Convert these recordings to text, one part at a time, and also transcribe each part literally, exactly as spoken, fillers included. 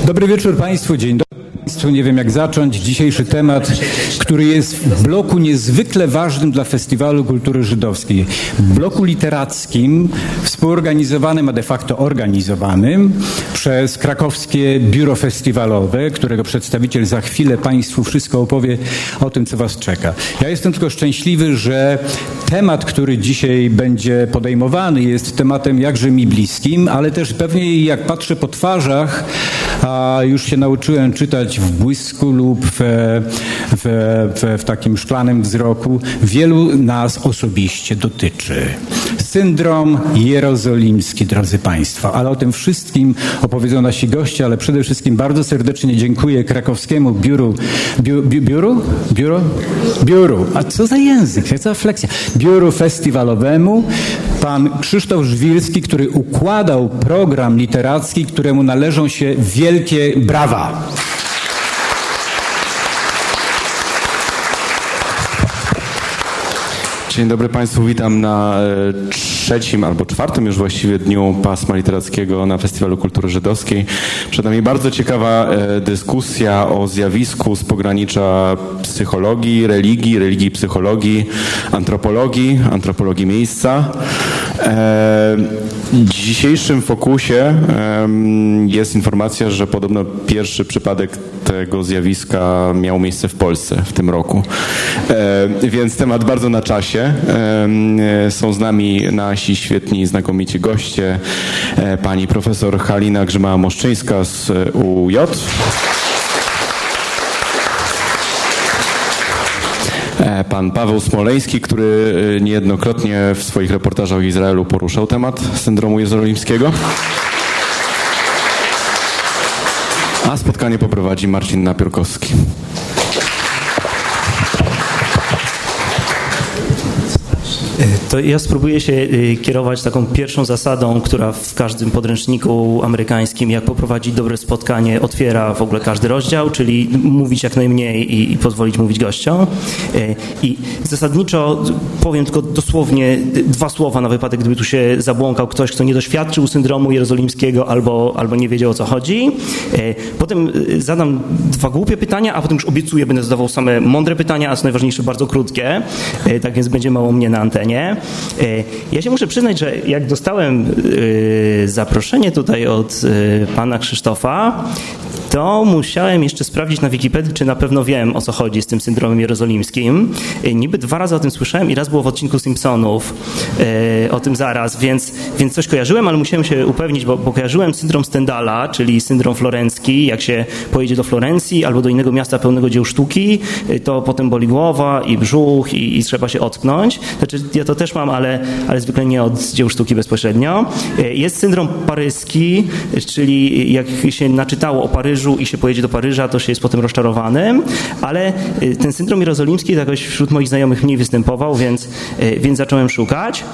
Dobry wieczór Państwu, dzień dobry Państwu. Nie wiem jak zacząć. Dzisiejszy temat, który jest w bloku niezwykle ważnym dla Festiwalu Kultury Żydowskiej. Bloku literackim, współorganizowanym, a de facto organizowanym przez krakowskie biuro festiwalowe, którego przedstawiciel za chwilę Państwu wszystko opowie o tym, co Was czeka. Ja jestem tylko szczęśliwy, że temat, który dzisiaj będzie podejmowany, jest tematem jakże mi bliskim, ale też pewnie jak patrzę po twarzach, a już się nauczyłem czytać w błysku lub w, w, w, w takim szklanym wzroku, wielu nas osobiście dotyczy. Syndrom jerozolimski, drodzy Państwo, ale o tym wszystkim opowiedzą nasi goście, ale przede wszystkim bardzo serdecznie dziękuję krakowskiemu biuru, biu, biu, biuru? Biuro? Biuru. A co za język, co za fleksja? Biuru festiwalowemu, pan Krzysztof Żwirski, który układał program literacki, któremu należą się wielkie brawa. Dzień dobry Państwu, witam na trzecim albo czwartym już właściwie dniu pasma literackiego na Festiwalu Kultury Żydowskiej. Przed nami bardzo ciekawa dyskusja o zjawisku z pogranicza psychologii, religii, religii, psychologii, antropologii, antropologii miejsca. W dzisiejszym fokusie jest informacja, że podobno pierwszy przypadek tego zjawiska miał miejsce w Polsce w tym roku. Więc temat bardzo na czasie. Są z nami nasi świetni, znakomici goście. Pani profesor Halina Grzymała-Moszczyńska z U J. Pan Paweł Smoleński, który niejednokrotnie w swoich reportażach o Izraelu poruszał temat syndromu jerozolimskiego. A spotkanie poprowadzi Marcin Napiórkowski. To ja spróbuję się kierować taką pierwszą zasadą, która w każdym podręczniku amerykańskim, jak poprowadzić dobre spotkanie, otwiera w ogóle każdy rozdział, czyli mówić jak najmniej i, i pozwolić mówić gościom. I zasadniczo powiem tylko dosłownie dwa słowa na wypadek, gdyby tu się zabłąkał ktoś, kto nie doświadczył syndromu jerozolimskiego albo, albo nie wiedział, o co chodzi. Potem zadam dwa głupie pytania, a potem już obiecuję, będę zadawał same mądre pytania, a co najważniejsze bardzo krótkie. Tak więc będzie mało mnie na antenie. Ja się muszę przyznać, że jak dostałem zaproszenie tutaj od pana Krzysztofa, to musiałem jeszcze sprawdzić na Wikipedii, czy na pewno wiem, o co chodzi z tym syndromem jerozolimskim. Niby dwa razy o tym słyszałem i raz było w odcinku Simpsonów o tym zaraz, więc, więc coś kojarzyłem, ale musiałem się upewnić, bo, bo kojarzyłem syndrom Stendala, czyli syndrom florencki. Jak się pojedzie do Florencji albo do innego miasta pełnego dzieł sztuki, to potem boli głowa i brzuch i, i trzeba się ocknąć. Znaczy, ja to też mam, ale, ale zwykle nie od dzieł sztuki bezpośrednio. Jest syndrom paryski, czyli jak się naczytało o Paryżu i się pojedzie do Paryża, to się jest potem rozczarowanym, ale ten syndrom jerozolimski jakoś wśród moich znajomych mniej występował, więc, więc zacząłem szukać.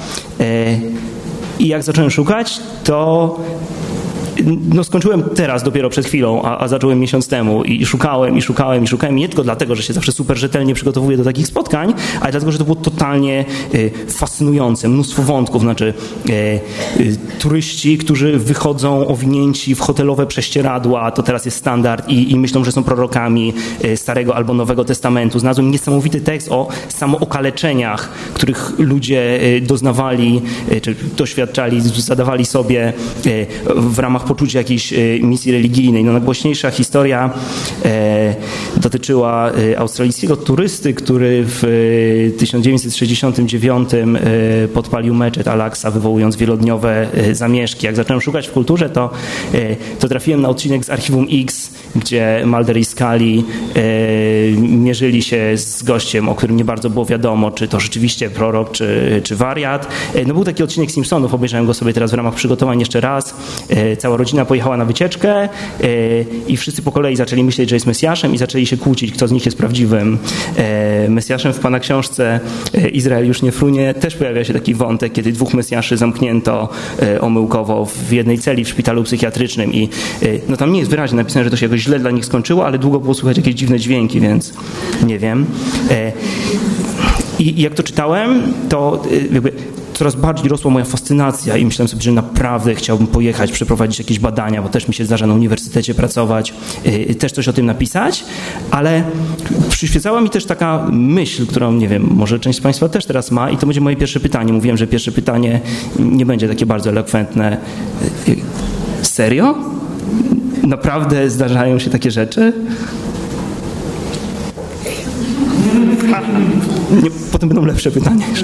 I jak zacząłem szukać, to no skończyłem teraz dopiero przed chwilą, a, a zacząłem miesiąc temu i szukałem, i szukałem, i szukałem. Nie tylko dlatego, że się zawsze super rzetelnie przygotowuję do takich spotkań, ale dlatego, że to było totalnie y, fascynujące. Mnóstwo wątków, znaczy y, y, turyści, którzy wychodzą owinięci w hotelowe prześcieradła, to teraz jest standard i, i myślą, że są prorokami y, Starego albo Nowego Testamentu. Znalazłem niesamowity tekst o samookaleczeniach, których ludzie y, doznawali, y, czy doświadczali, zadawali sobie y, w ramach poczucia jakiejś misji religijnej. No, najgłośniejsza historia e, dotyczyła australijskiego turysty, który w tysiąc dziewięćset sześćdziesiątym dziewiątym e, podpalił meczet Al-Aqsa, wywołując wielodniowe e, zamieszki. Jak zacząłem szukać w kulturze, to, e, to trafiłem na odcinek z Archiwum X, gdzie Mulder i Scully e, mierzyli się z gościem, o którym nie bardzo było wiadomo, czy to rzeczywiście prorok, czy, czy wariat. E, no, był taki odcinek Simpsonów, obejrzałem go sobie teraz w ramach przygotowań jeszcze raz. E, cała rodzina pojechała na wycieczkę i wszyscy po kolei zaczęli myśleć, że jest Mesjaszem i zaczęli się kłócić, kto z nich jest prawdziwym Mesjaszem. W pana książce Izrael już nie frunie też pojawia się taki wątek, kiedy dwóch Mesjaszy zamknięto omyłkowo w jednej celi w szpitalu psychiatrycznym i no tam nie jest wyraźnie napisane, że to się jakoś źle dla nich skończyło, ale długo było słychać jakieś dziwne dźwięki, więc nie wiem. I jak to czytałem, to jakby coraz bardziej rosła moja fascynacja i myślałem sobie, że naprawdę chciałbym pojechać, przeprowadzić jakieś badania, bo też mi się zdarza na uniwersytecie pracować, też coś o tym napisać, ale przyświecała mi też taka myśl, którą, nie wiem, może część z Państwa też teraz ma i to będzie moje pierwsze pytanie. Mówiłem, że pierwsze pytanie nie będzie takie bardzo elokwentne. Serio? Naprawdę zdarzają się takie rzeczy? Nie, potem będą lepsze pytania jeszcze.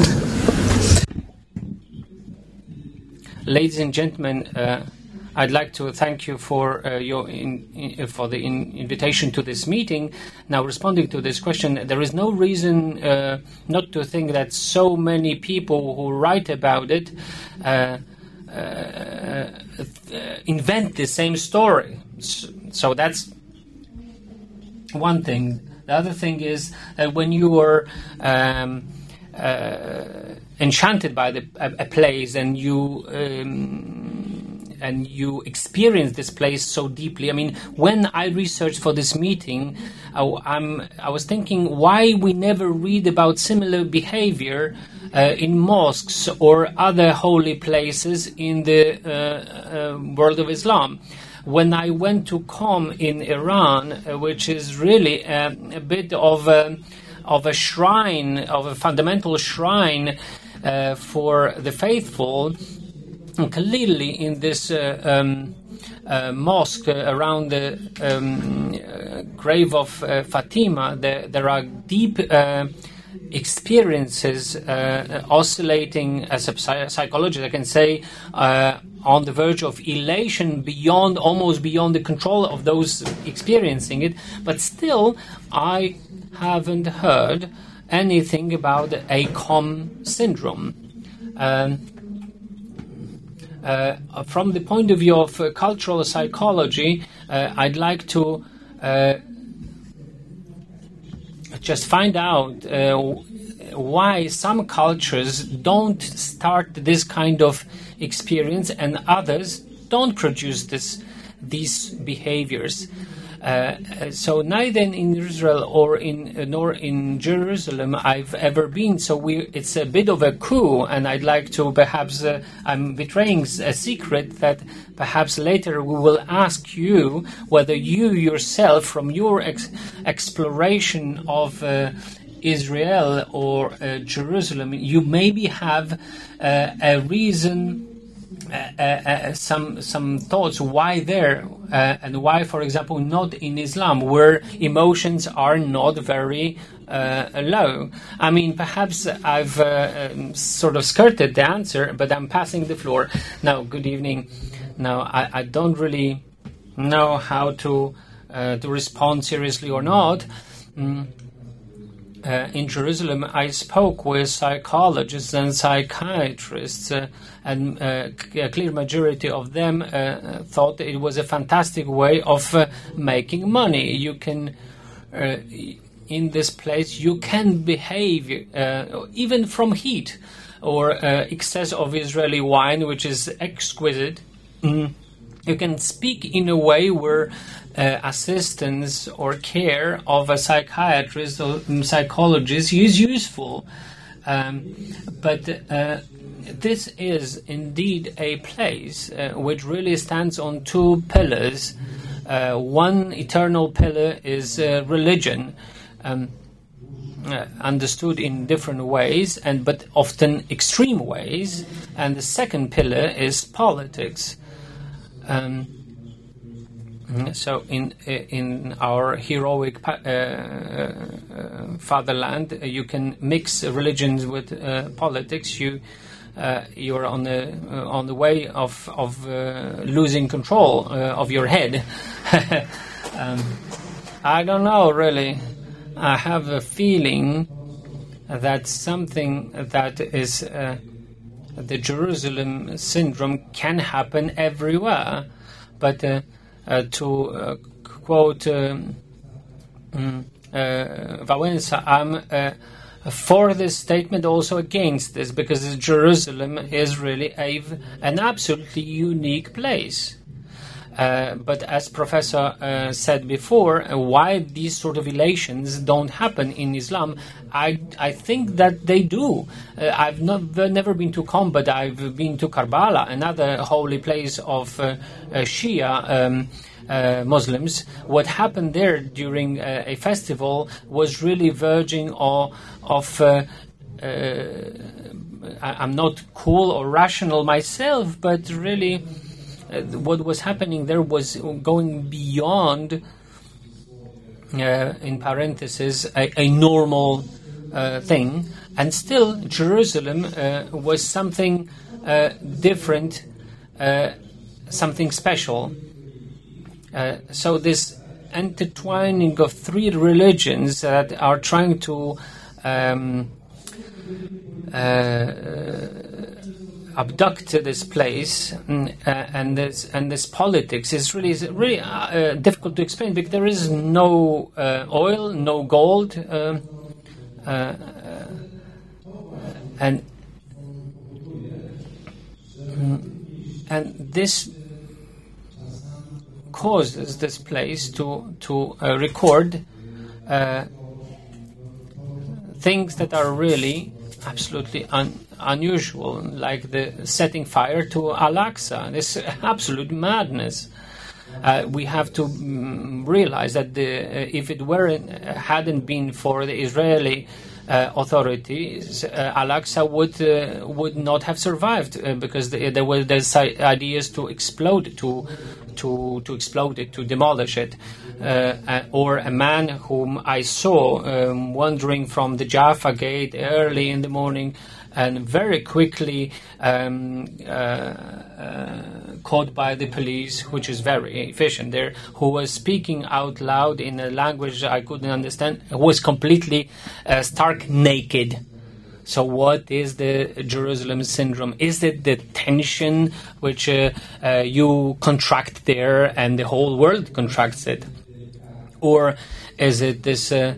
Ladies and gentlemen, uh, I'd like to thank you for uh, your in, in, for the in, invitation to this meeting. Now, responding to this question, there is no reason uh, not to think that so many people who write about it uh, uh, invent the same story. So, so that's one thing. The other thing is that when you are um, uh, enchanted by the, a, a place and you um, and you experience this place so deeply. I mean, when I researched for this meeting, I, I'm, I was thinking why we never read about similar behavior uh, in mosques or other holy places in the uh, uh, world of Islam. When I went to Qom in Iran, uh, which is really uh, a bit of a, of a shrine, of a fundamental shrine uh, for the faithful, clearly in this uh, um, uh, mosque uh, around the um, uh, grave of uh, Fatima, there, there are deep uh, experiences uh, oscillating, as a psychologist I can say, uh, on the verge of elation, beyond, almost beyond the control of those experiencing it. But still, I haven't heard anything about a Qom syndrome. Um, uh, from the point of view of uh, cultural psychology, uh, I'd like to uh, just find out uh, why some cultures don't start this kind of experience and others don't produce this these behaviors. Uh, so neither in Israel or in uh, nor in Jerusalem I've ever been. So we it's a bit of a coup, and I'd like to perhaps uh, I'm betraying a secret that perhaps later we will ask you whether you yourself, from your ex- exploration of uh, Israel or uh, Jerusalem, you maybe have uh, a reason. Uh, uh, some some thoughts why there uh, and why, for example, not in Islam, where emotions are not very uh, low. I mean, perhaps I've uh, um, sort of skirted the answer, but I'm passing the floor now. Good evening. Now I, I don't really know how to uh, to respond seriously or not. Mm. Uh, in Jerusalem, I spoke with psychologists and psychiatrists, uh, and uh, a clear majority of them uh, thought it was a fantastic way of uh, making money. You can, uh, in this place, you can behave uh, even from heat or uh, excess of Israeli wine, which is exquisite. Mm. You can speak in a way where uh, assistance or care of a psychiatrist or psychologist is useful. Um, but uh, this is indeed a place uh, which really stands on two pillars. Uh, one eternal pillar is uh, religion, um, uh, understood in different ways, and but often extreme ways. And the second pillar is politics. Um, so in in our heroic uh, uh, fatherland, uh, you can mix religions with uh, politics. You uh, you're on the uh, on the way of of uh, losing control uh, of your head. um, I don't know really. I have a feeling that something that is. Uh, The Jerusalem syndrome can happen everywhere, but uh, uh, to uh, quote um, uh, Wałęsa, I'm uh, for this statement, also against this, because Jerusalem is really a, an absolutely unique place. Uh, but as Professor uh, said before, uh, why these sort of elations don't happen in Islam, I I think that they do. Uh, I've not, never been to Qom, but I've been to Karbala, another holy place of uh, uh, Shia um, uh, Muslims. What happened there during uh, a festival was really verging of... of uh, uh, I'm not cool or rational myself, but really... Uh, what was happening there was going beyond, uh, in parentheses, a, a normal uh, thing, and still Jerusalem uh, was something uh, different, uh, something special. Uh, so this intertwining of three religions that are trying to um, uh, abduct this place uh, and this and this politics is really is really uh, difficult to explain, because there is no uh, oil, no gold, uh, uh, and and this causes this place to to uh, record uh, things that are really absolutely un- unusual, like the setting fire to Al-Aqsa. This absolute madness. Uh, we have to mm, realize that the, uh, if it weren't, uh, hadn't been for the Israeli uh, authorities, uh, Al-Aqsa would uh, would not have survived, uh, because the, there were these ideas to explode, to to to explode it, to demolish it. Uh, or a man whom I saw um, wandering from the Jaffa Gate early in the morning, and very quickly um, uh, uh, caught by the police, which is very efficient there, who was speaking out loud in a language I couldn't understand, was completely uh, stark naked. So what is the Jerusalem syndrome? Is it the tension which uh, uh, you contract there and the whole world contracts it? Or is it this uh,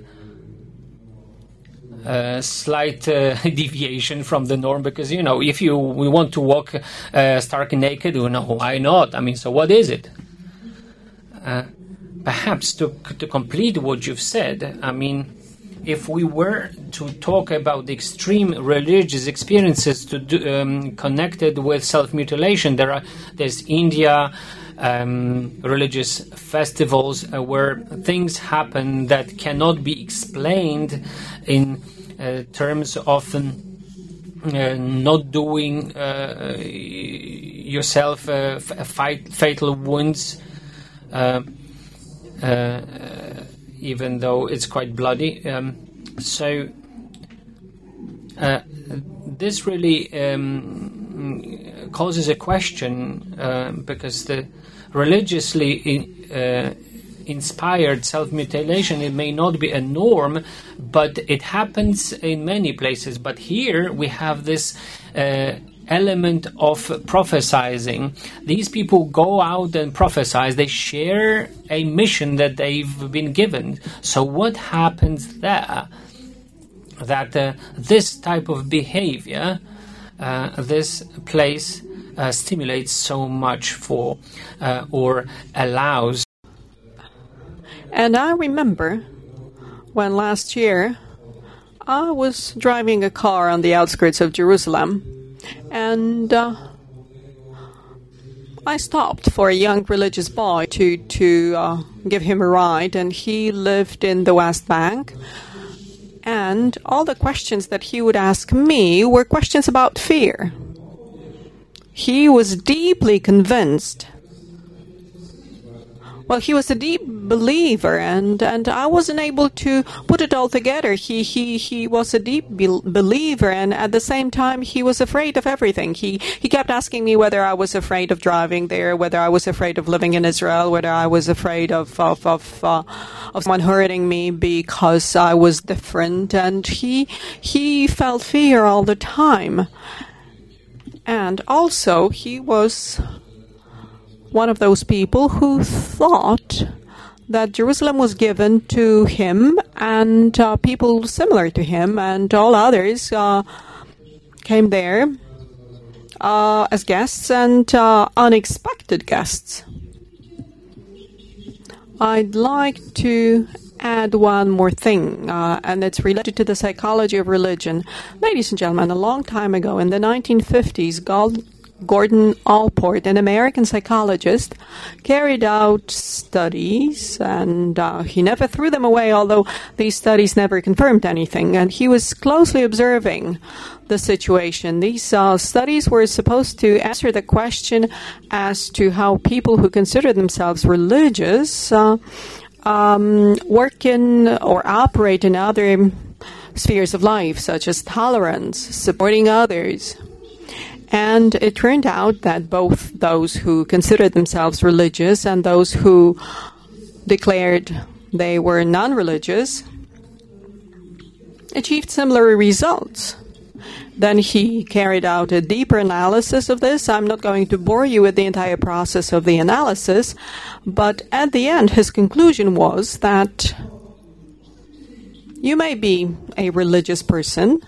uh, slight uh, deviation from the norm? Because, you know, if you we want to walk uh, stark naked, you know, why not? I mean, so what is it? Uh, perhaps to to complete what you've said, I mean, if we were to talk about the extreme religious experiences to do, um, connected with self-mutilation, there are there's India. Um, religious festivals uh, where things happen that cannot be explained in uh, terms of um, uh, not doing uh, yourself uh, f- fight, fatal wounds, uh, uh, even though it's quite bloody. Um, so uh, this really um, causes a question, uh, because the religiously in, uh, inspired self-mutilation, it may not be a norm, but it happens in many places. But here we have this uh, element of prophesizing. These people go out and prophesize. They share a mission that they've been given. So what happens there? That uh, this type of behavior, uh, this place Uh, stimulates so much for uh, or allows. And I remember when last year I was driving a car on the outskirts of Jerusalem, and uh, I stopped for a young religious boy to, to uh, give him a ride, and he lived in the West Bank. And all the questions that he would ask me were questions about fear. He was deeply convinced. Well, he was a deep believer, and, and I wasn't able to put it all together. He he, he was a deep be- believer, and at the same time, he was afraid of everything. He he kept asking me whether I was afraid of driving there, whether I was afraid of living in Israel, whether I was afraid of of of, uh, of someone hurting me because I was different, and he he felt fear all the time. And also, he was one of those people who thought that Jerusalem was given to him and uh, people similar to him, and all others uh, came there uh, as guests, and uh, unexpected guests. I'd like to add one more thing, uh, and it's related to the psychology of religion. Ladies and gentlemen, a long time ago, in the nineteen fifties, Gal- Gordon Allport, an American psychologist, carried out studies, and uh, he never threw them away, although these studies never confirmed anything, and he was closely observing the situation. These uh, studies were supposed to answer the question as to how people who consider themselves religious uh, um, work in or operate in other spheres of life, such as tolerance, supporting others. And it turned out that both those who considered themselves religious and those who declared they were non-religious achieved similar results. Then he carried out a deeper analysis of this. I'm not going to bore you with the entire process of the analysis, but at the end, his conclusion was that you may be a religious person,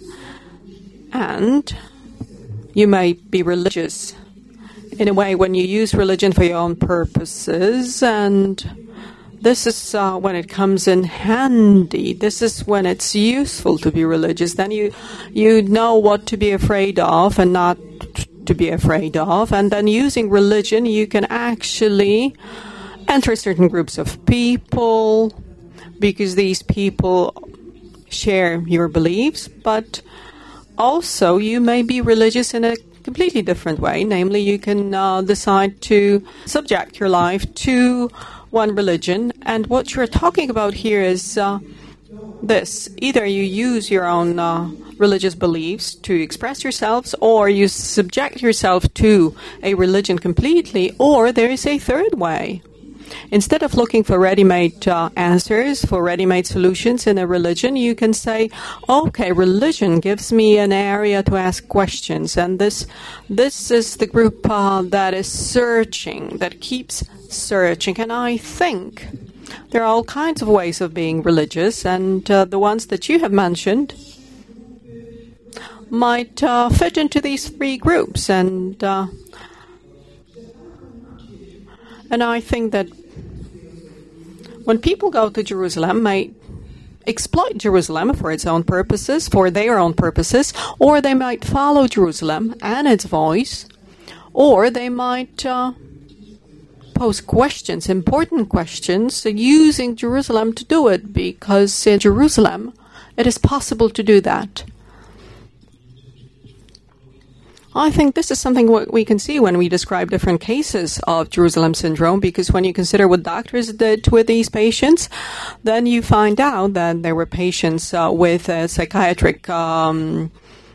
and you may be religious in a way when you use religion for your own purposes, and this is uh, when it comes in handy. This is when it's useful to be religious. Then you you know what to be afraid of and not to be afraid of. And then using religion, you can actually enter certain groups of people because these people share your beliefs. But also, you may be religious in a completely different way. Namely, you can uh, decide to subject your life to one religion, and what you're talking about here is uh, this. Either you use your own uh, religious beliefs to express yourselves, or you subject yourself to a religion completely, or there is a third way. Instead of looking for ready-made uh, answers, for ready-made solutions in a religion, you can say, okay, religion gives me an area to ask questions, and this this is the group uh, that is searching, that keeps searching. And I think there are all kinds of ways of being religious, and uh, the ones that you have mentioned might uh, fit into these three groups. And uh, and I think that when people go to Jerusalem, may exploit Jerusalem for its own purposes, for their own purposes, or they might follow Jerusalem and its voice, or they might uh, pose questions, important questions, using Jerusalem to do it, because in Jerusalem it is possible to do that. I think this is something what we can see when we describe different cases of Jerusalem syndrome, because when you consider what doctors did with these patients, then you find out that there were patients uh, with uh, psychiatric um,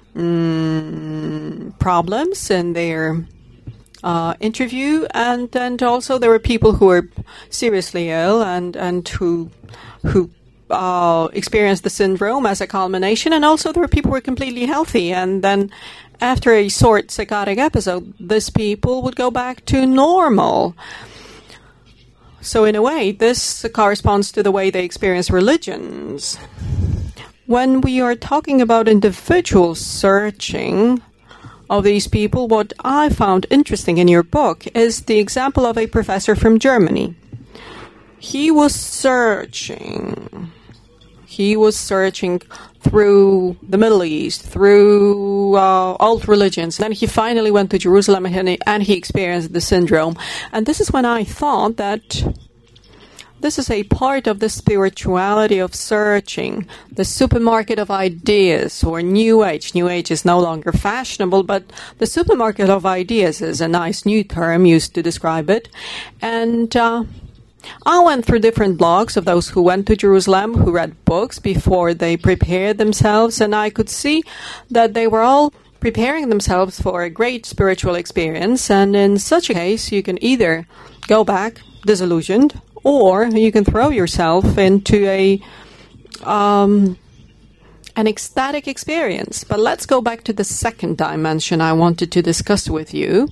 mm, problems in their uh, interview, and, and also there were people who were seriously ill and, and who who uh, experienced the syndrome as a culmination, and also there were people who were completely healthy, and then after a short psychotic episode, these people would go back to normal. So in a way, this corresponds to the way they experience religions. When we are talking about individual searching of these people, what I found interesting in your book is the example of a professor from Germany. He was searching. He was searching through the Middle East, through uh, old religions. Then he finally went to Jerusalem and he, and he experienced the syndrome. And this is when I thought that this is a part of the spirituality of searching, the supermarket of ideas, or New Age. New Age is no longer fashionable, but the supermarket of ideas is a nice new term used to describe it. And uh, I went through different blogs of those who went to Jerusalem, who read books before they prepared themselves, and I could see that they were all preparing themselves for a great spiritual experience. And in such a case, you can either go back disillusioned, or you can throw yourself into a um, an ecstatic experience. But let's go back to the second dimension I wanted to discuss with you.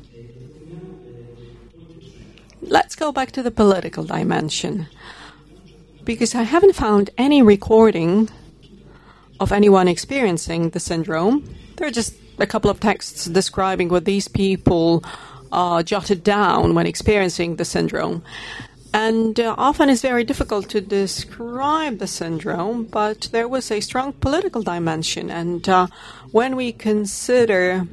Let's go back to the political dimension. because I haven't found any recording of anyone experiencing the syndrome. There are just a couple of texts describing what these people uh, jotted down when experiencing the syndrome. And uh, often it's very difficult to describe the syndrome, but there was a strong political dimension. And uh, when we consider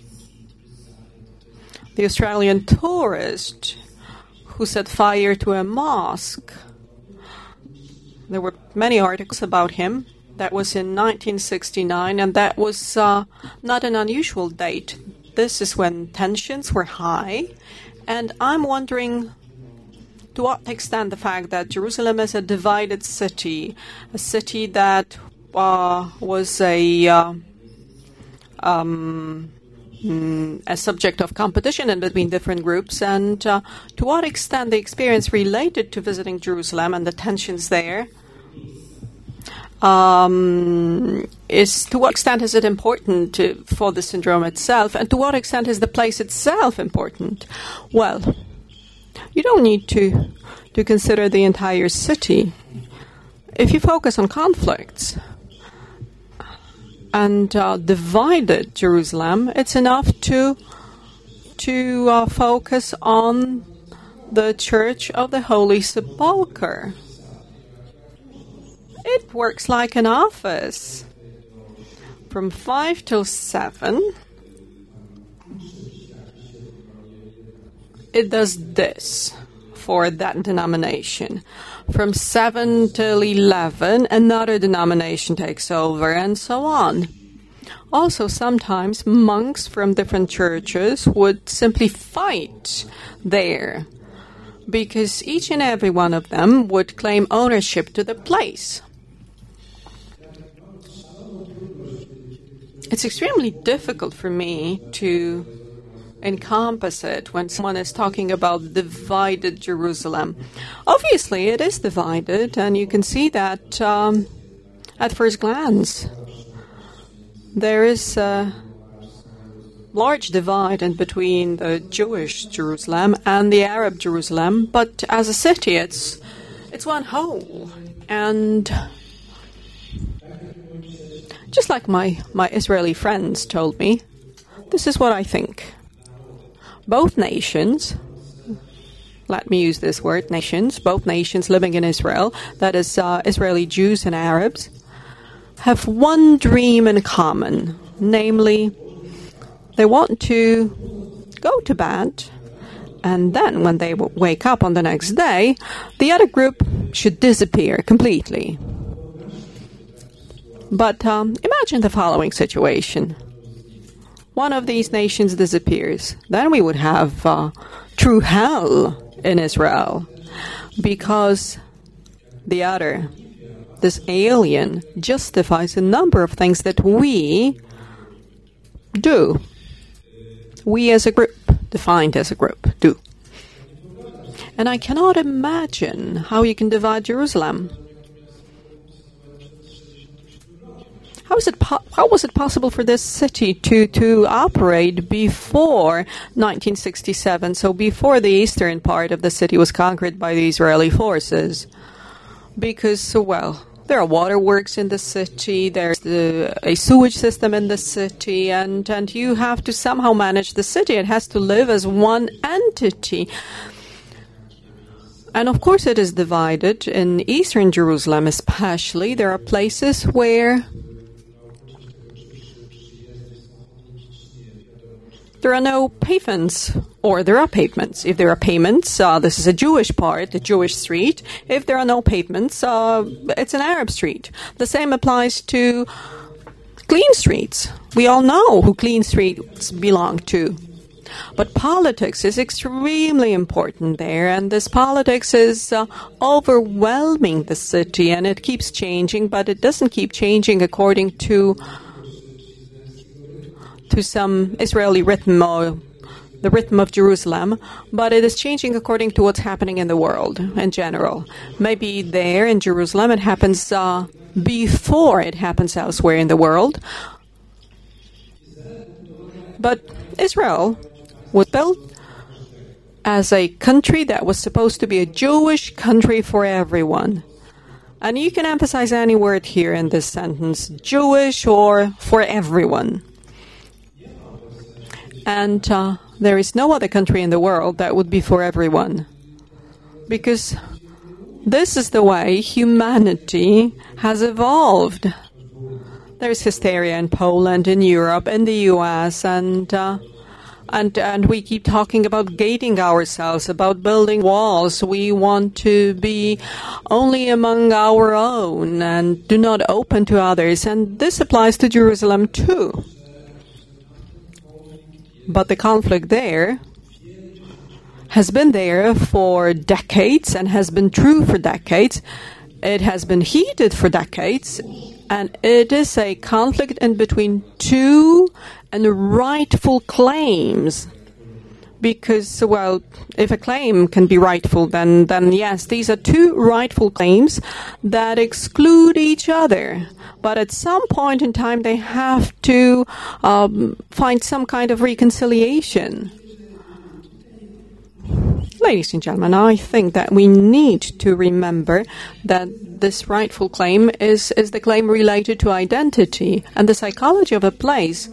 the Australian tourist who set fire to a mosque, there were many articles about him. That was in nineteen sixty-nine, and that was uh, not an unusual date. This is when tensions were high, and I'm wondering to what extent the fact that Jerusalem is a divided city, a city that uh, was a uh, um, a subject of competition in between different groups, and uh, to what extent the experience related to visiting Jerusalem and the tensions there um, is, to what extent is it important to, for the syndrome itself, and to what extent is the place itself important? Well, you don't need to, to consider the entire city. If you focus on conflicts and uh, divided Jerusalem, it's enough to to uh, focus on the Church of the Holy Sepulchre. It works like an office. From five till seven, it does this for that denomination. From seven till eleven, another denomination takes over, and so on. Also, sometimes monks from different churches would simply fight there, because each and every one of them would claim ownership to the place. It's extremely difficult for me to encompass it when someone is talking about divided Jerusalem. Obviously, it is divided, and you can see that um, at first glance. There is a large divide in between the Jewish Jerusalem and the Arab Jerusalem, but as a city, it's it's one whole. And just like my, my Israeli friends told me, this is what I think. Both nations, let me use this word, nations, both nations living in Israel, that is uh, Israeli Jews and Arabs, have one dream in common, namely, they want to go to bed, and then when they w- wake up on the next day, the other group should disappear completely. But um, imagine the following situation. One of these nations disappears. Then we would have uh, true hell in Israel, because the other, this alien, justifies a number of things that we do. We as a group, defined as a group, do. And I cannot imagine how you can divide Jerusalem. How is it po- how was it possible for this city to, to operate before nineteen sixty-seven, so before the eastern part of the city was conquered by the Israeli forces? Because, well, there are waterworks in the city, there's the, a sewage system in the city, and, and you have to somehow manage the city. It has to live as one entity. And of course it is divided. In eastern Jerusalem especially, there are places where there are no pavements, or there are pavements. If there are pavements, uh, this is a Jewish part, a Jewish street. If there are no pavements, uh, it's an Arab street. The same applies to clean streets. We all know who clean streets belong to. But politics is extremely important there, and this politics is uh, overwhelming the city, and it keeps changing, but it doesn't keep changing according to to some Israeli rhythm or the rhythm of Jerusalem, but it is changing according to what's happening in the world in general. Maybe there in Jerusalem it happens uh, before it happens elsewhere in the world. But Israel was built as a country that was supposed to be a Jewish country for everyone. And you can emphasize any word here in this sentence, Jewish or for everyone. And uh, there is no other country in the world that would be for everyone. Because this is the way humanity has evolved. There's hysteria in Poland, in Europe, in the U S, and uh, and and we keep talking about gating ourselves, about building walls. We want to be only among our own and do not open to others. And this applies to Jerusalem too. But the conflict there has been there for decades and has been true for decades. It has been heated for decades, and it is a conflict in between two and rightful claims. Because, well, if a claim can be rightful, then, then yes, these are two rightful claims that exclude each other. But at some point in time, they have to um, find some kind of reconciliation. Ladies and gentlemen, I think that we need to remember that this rightful claim is, is the claim related to identity. And the psychology of a place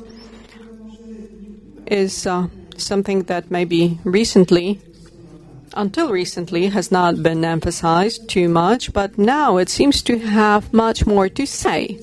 is uh, something that maybe recently, until recently, has not been emphasized too much, but now it seems to have much more to say.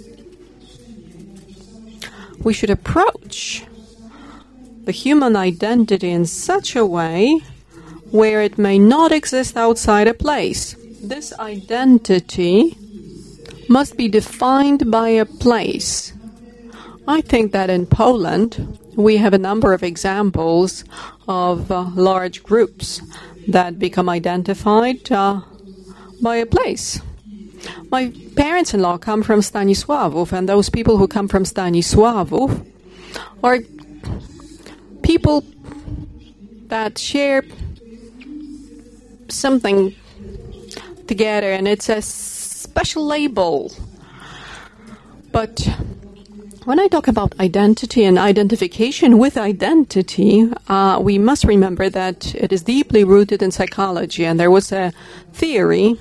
We should approach the human identity in such a way where it may not exist outside a place. This identity must be defined by a place. I think that in Poland, we have a number of examples of uh, large groups that become identified uh, by a place. My parents-in-law come from Stanisławów, and those people who come from Stanisławów are people that share something together, and it's a special label. But when I talk about identity and identification with identity, uh, we must remember that it is deeply rooted in psychology. And there was a theory,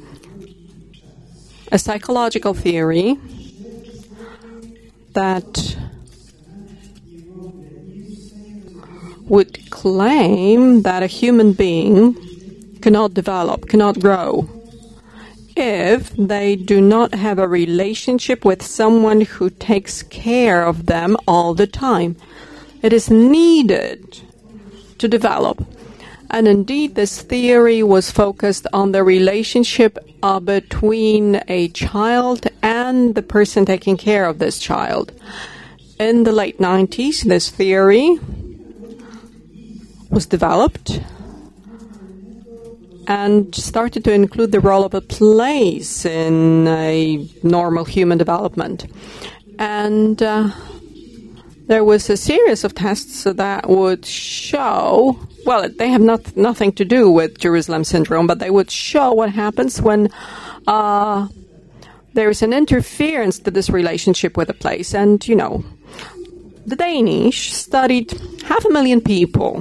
a psychological theory, that would claim that a human being cannot develop, cannot grow, if they do not have a relationship with someone who takes care of them all the time. It is needed to develop. And indeed, this theory was focused on the relationship uh, between a child and the person taking care of this child. In the late nineties, this theory was developed and started to include the role of a place in a normal human development. And uh, there was a series of tests that would show, well, they have not, nothing to do with Jerusalem syndrome, but they would show what happens when uh, there is an interference to this relationship with a place. And, you know, the Danish studied half a million people.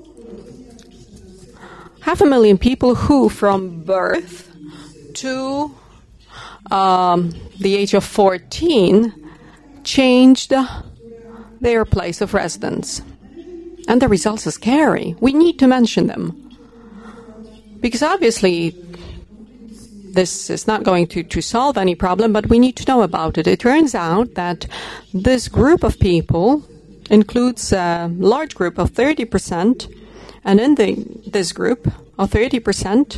Half a million people who, from birth to um, the age of fourteen, changed their place of residence. And the results are scary. We need to mention them. Because obviously, this is not going to, to solve any problem, but we need to know about it. It turns out that this group of people includes a large group of thirty percent. And in the, this group of thirty percent,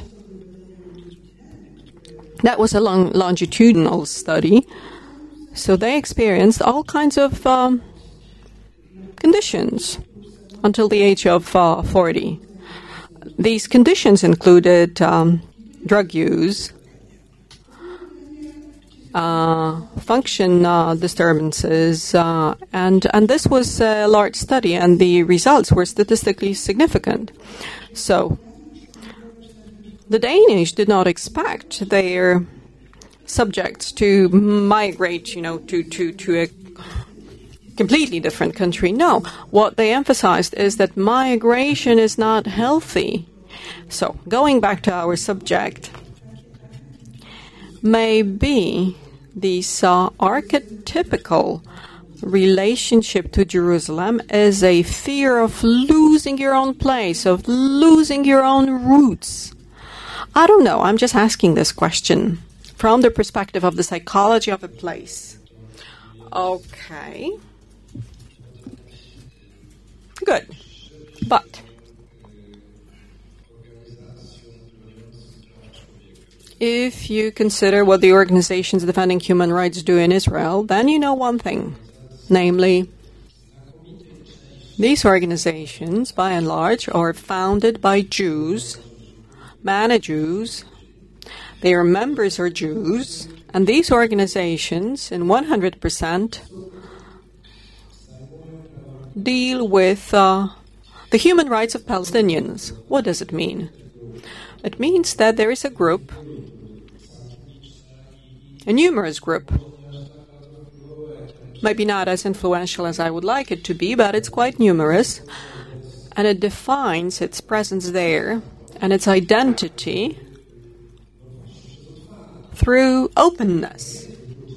that was a long, longitudinal study, so they experienced all kinds of um, conditions until the age of uh, forty. These conditions included um, drug use, Uh, function uh, disturbances, uh, and and this was a large study, and the results were statistically significant. So the Danish did not expect their subjects to migrate, you know, to to to a completely different country. No, what they emphasized is that migration is not healthy. So going back to our subject. maybe this uh, archetypical relationship to Jerusalem is a fear of losing your own place, of losing your own roots. I don't know. I'm just asking this question from the perspective of the psychology of a place. Okay. Good. But if you consider what the organizations defending human rights do in Israel, then you know one thing. Namely, these organizations, by and large, are founded by Jews, manage Jews, their members are Jews, and these organizations, in one hundred percent, deal with uh, the human rights of Palestinians. What does it mean? It means that there is a group, a numerous group, maybe not as influential as I would like it to be, but it's quite numerous, and it defines its presence there and its identity through openness.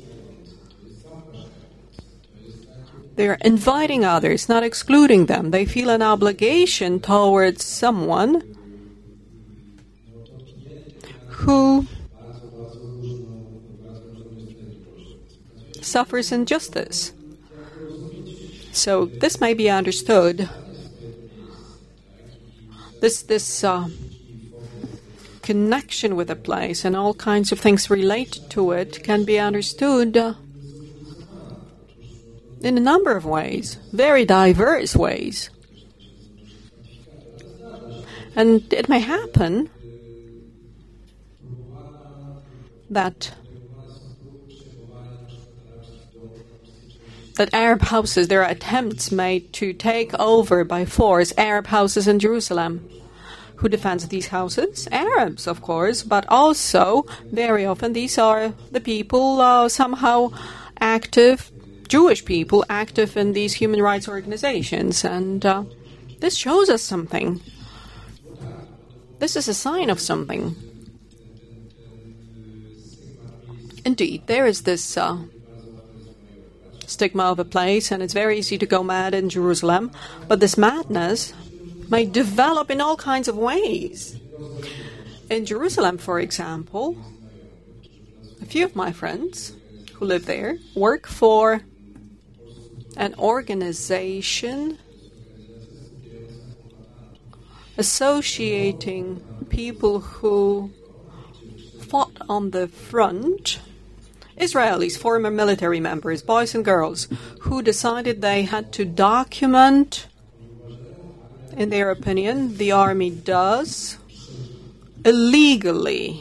They're inviting others, not excluding them. They feel an obligation towards someone who suffers injustice. So this may be understood. This this uh, connection with a place and all kinds of things related to it can be understood uh, in a number of ways, very diverse ways. And it may happen that that Arab houses, there are attempts made to take over by force Arab houses in Jerusalem. Who defends these houses? Arabs, of course, but also, very often, these are the people uh, somehow active, Jewish people active in these human rights organizations. And uh, this shows us something. This is a sign of something. Indeed, there is this uh, stigma of a place, and it's very easy to go mad in Jerusalem, but this madness may develop in all kinds of ways. In Jerusalem, for example, a few of my friends who live there work for an organization associating people who fought on the front, Israelis, former military members, boys and girls, who decided they had to document, in their opinion, the army does illegally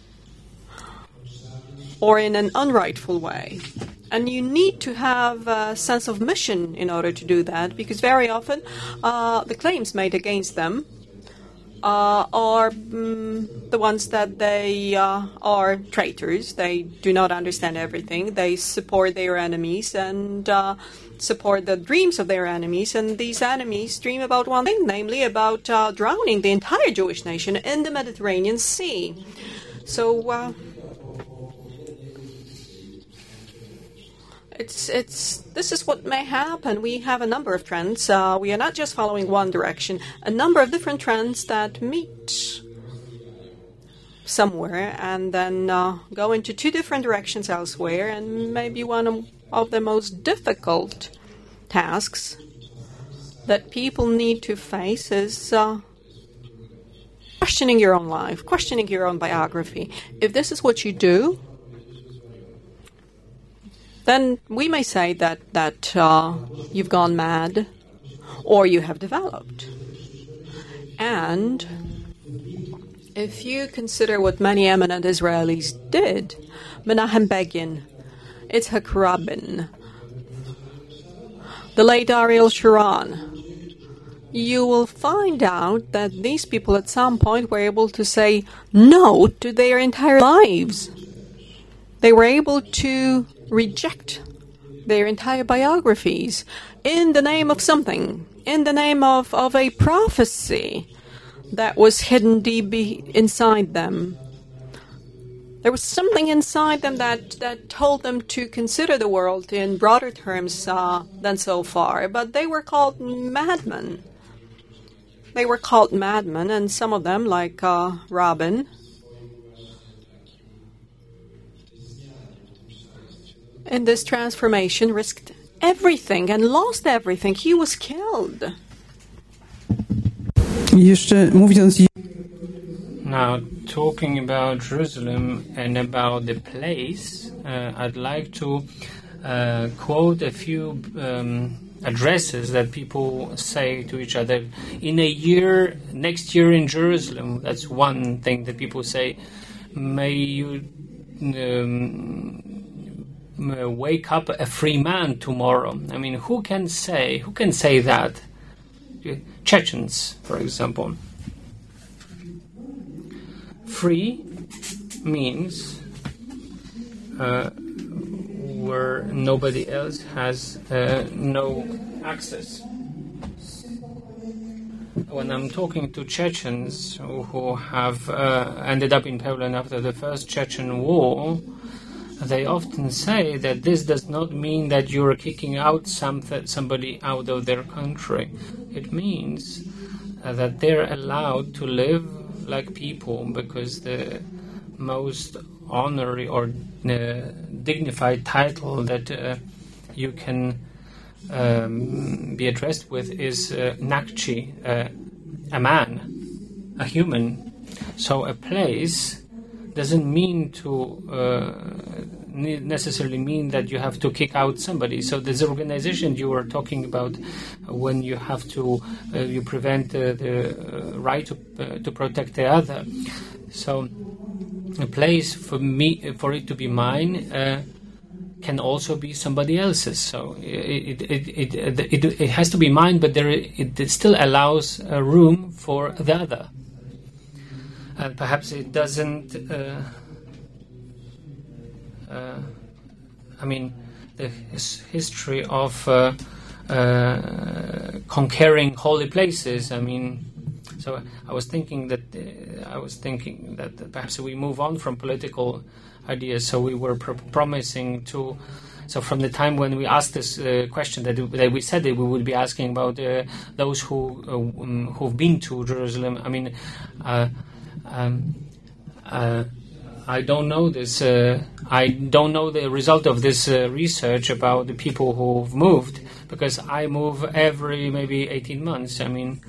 or in an unrightful way. And you need to have a sense of mission in order to do that, because very often uh, the claims made against them Uh, are um, the ones that they uh, are traitors. They do not understand everything. They support their enemies and uh, support the dreams of their enemies. And these enemies dream about one thing, namely about uh, drowning the entire Jewish nation in the Mediterranean Sea. So uh, It's, it's, this is what may happen. We have a number of trends. Uh, we are not just following one direction. A number of different trends that meet somewhere and then uh, go into two different directions elsewhere. And maybe one of the most difficult tasks that people need to face is uh, questioning your own life, questioning your own biography. If this is what you do, then we may say that, that uh, you've gone mad or you have developed. And if you consider what many eminent Israelis did, Menachem Begin, Yitzhak Rabin, the late Ariel Sharon, you will find out that these people at some point were able to say no to their entire lives. They were able to reject their entire biographies in the name of something, in the name of, of a prophecy that was hidden deep inside them. There was something inside them that, that told them to consider the world in broader terms uh, than so far. But they were called madmen. They were called madmen, and some of them, like uh, Robin, in this transformation, risked everything and lost everything. He was killed. Jeszcze mówiąc... Now, talking about Jerusalem and about the place, uh, I'd like to uh, quote a few um, addresses that people say to each other. In a year, next year in Jerusalem, that's one thing that people say. May you um, wake up a free man tomorrow. I mean, who can say, who can say that? Chechens, for example. Free means uh, where nobody else has uh, no access. When I'm talking to Chechens who, who have uh, ended up in Poland after the first Chechen war, they often say that this does not mean that you're kicking out some somebody out of their country. It means uh, that they're allowed to live like people, because the most honorary or uh, dignified title that uh, you can um, be addressed with is uh, Nakchi, uh, a man, a human. So a place doesn't mean to uh, necessarily mean that you have to kick out somebody. So this organization you were talking about, when you have to uh, you prevent uh, the uh, right to uh, to protect the other. So a place for me, for it to be mine, uh, can also be somebody else's. So it it it it, it, it has to be mine, but there it, it still allows a room for the other. And perhaps it doesn't. Uh, uh, I mean, the his history of uh, uh, conquering holy places. I mean, so I was thinking that uh, I was thinking that perhaps we move on from political ideas. So we were pr- promising to. So from the time when we asked this uh, question, that, that we said that we would be asking about uh, those who uh, um, who've been to Jerusalem. I mean. Uh, Um, uh, I don't know this. Uh, I don't know the result of this uh, research about the people who've moved, because I move every maybe eighteen months. I mean,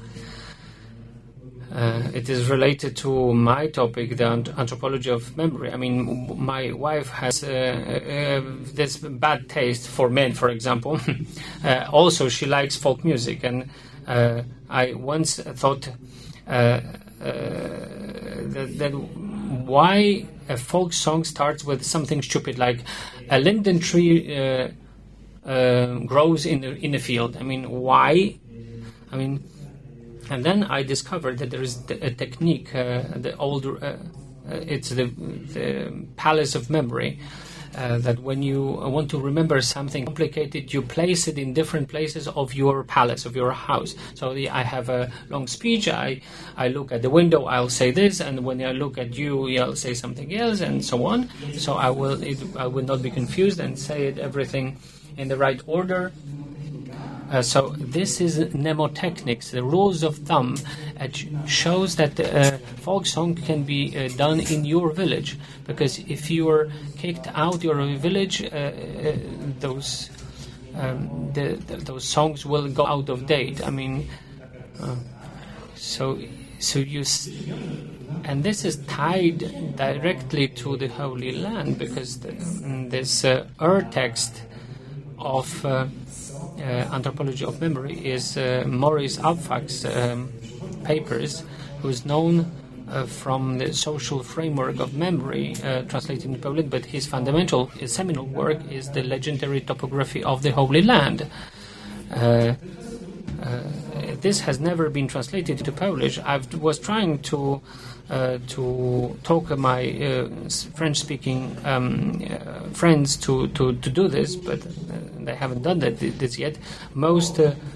uh, it is related to my topic, the ant- anthropology of memory. I mean, my wife has uh, uh, this bad taste for men, for example. uh, also, she likes folk music, and uh, I once thought. Uh, Uh, that, that why a folk song starts with something stupid like a linden tree uh, uh, grows in the in a field. I mean, why? I mean, and then I discovered that there is a technique, uh, the old, uh, uh, it's the, the palace of memory. Uh, that when you want to remember something complicated, you place it in different places of your palace, of your house. So the, I have a long speech, I, I look at the window, I'll say this, and when I look at you, I'll say something else, and so on. So I will, it, I will not be confused and say it everything in the right order. Uh, so this is mnemotechnics, the rules of thumb. It shows that uh, folk song can be uh, done in your village, because if you are kicked out your village, uh, uh, those um, the, the, those songs will go out of date. I mean, uh, so so you s- and this is tied directly to the Holy Land, because the, this uh, Ur text of uh, Uh, anthropology of memory is uh, Maurice Abfac's um, papers, who is known uh, from the social framework of memory, uh, translated into Poland, but his fundamental, his seminal work is the legendary topography of the Holy Land. Uh, uh, this has never been translated into Polish. I was trying to Uh, to talk to my uh, French-speaking um, uh, friends to, to, to do this, but uh, they haven't done that this yet. Most uh,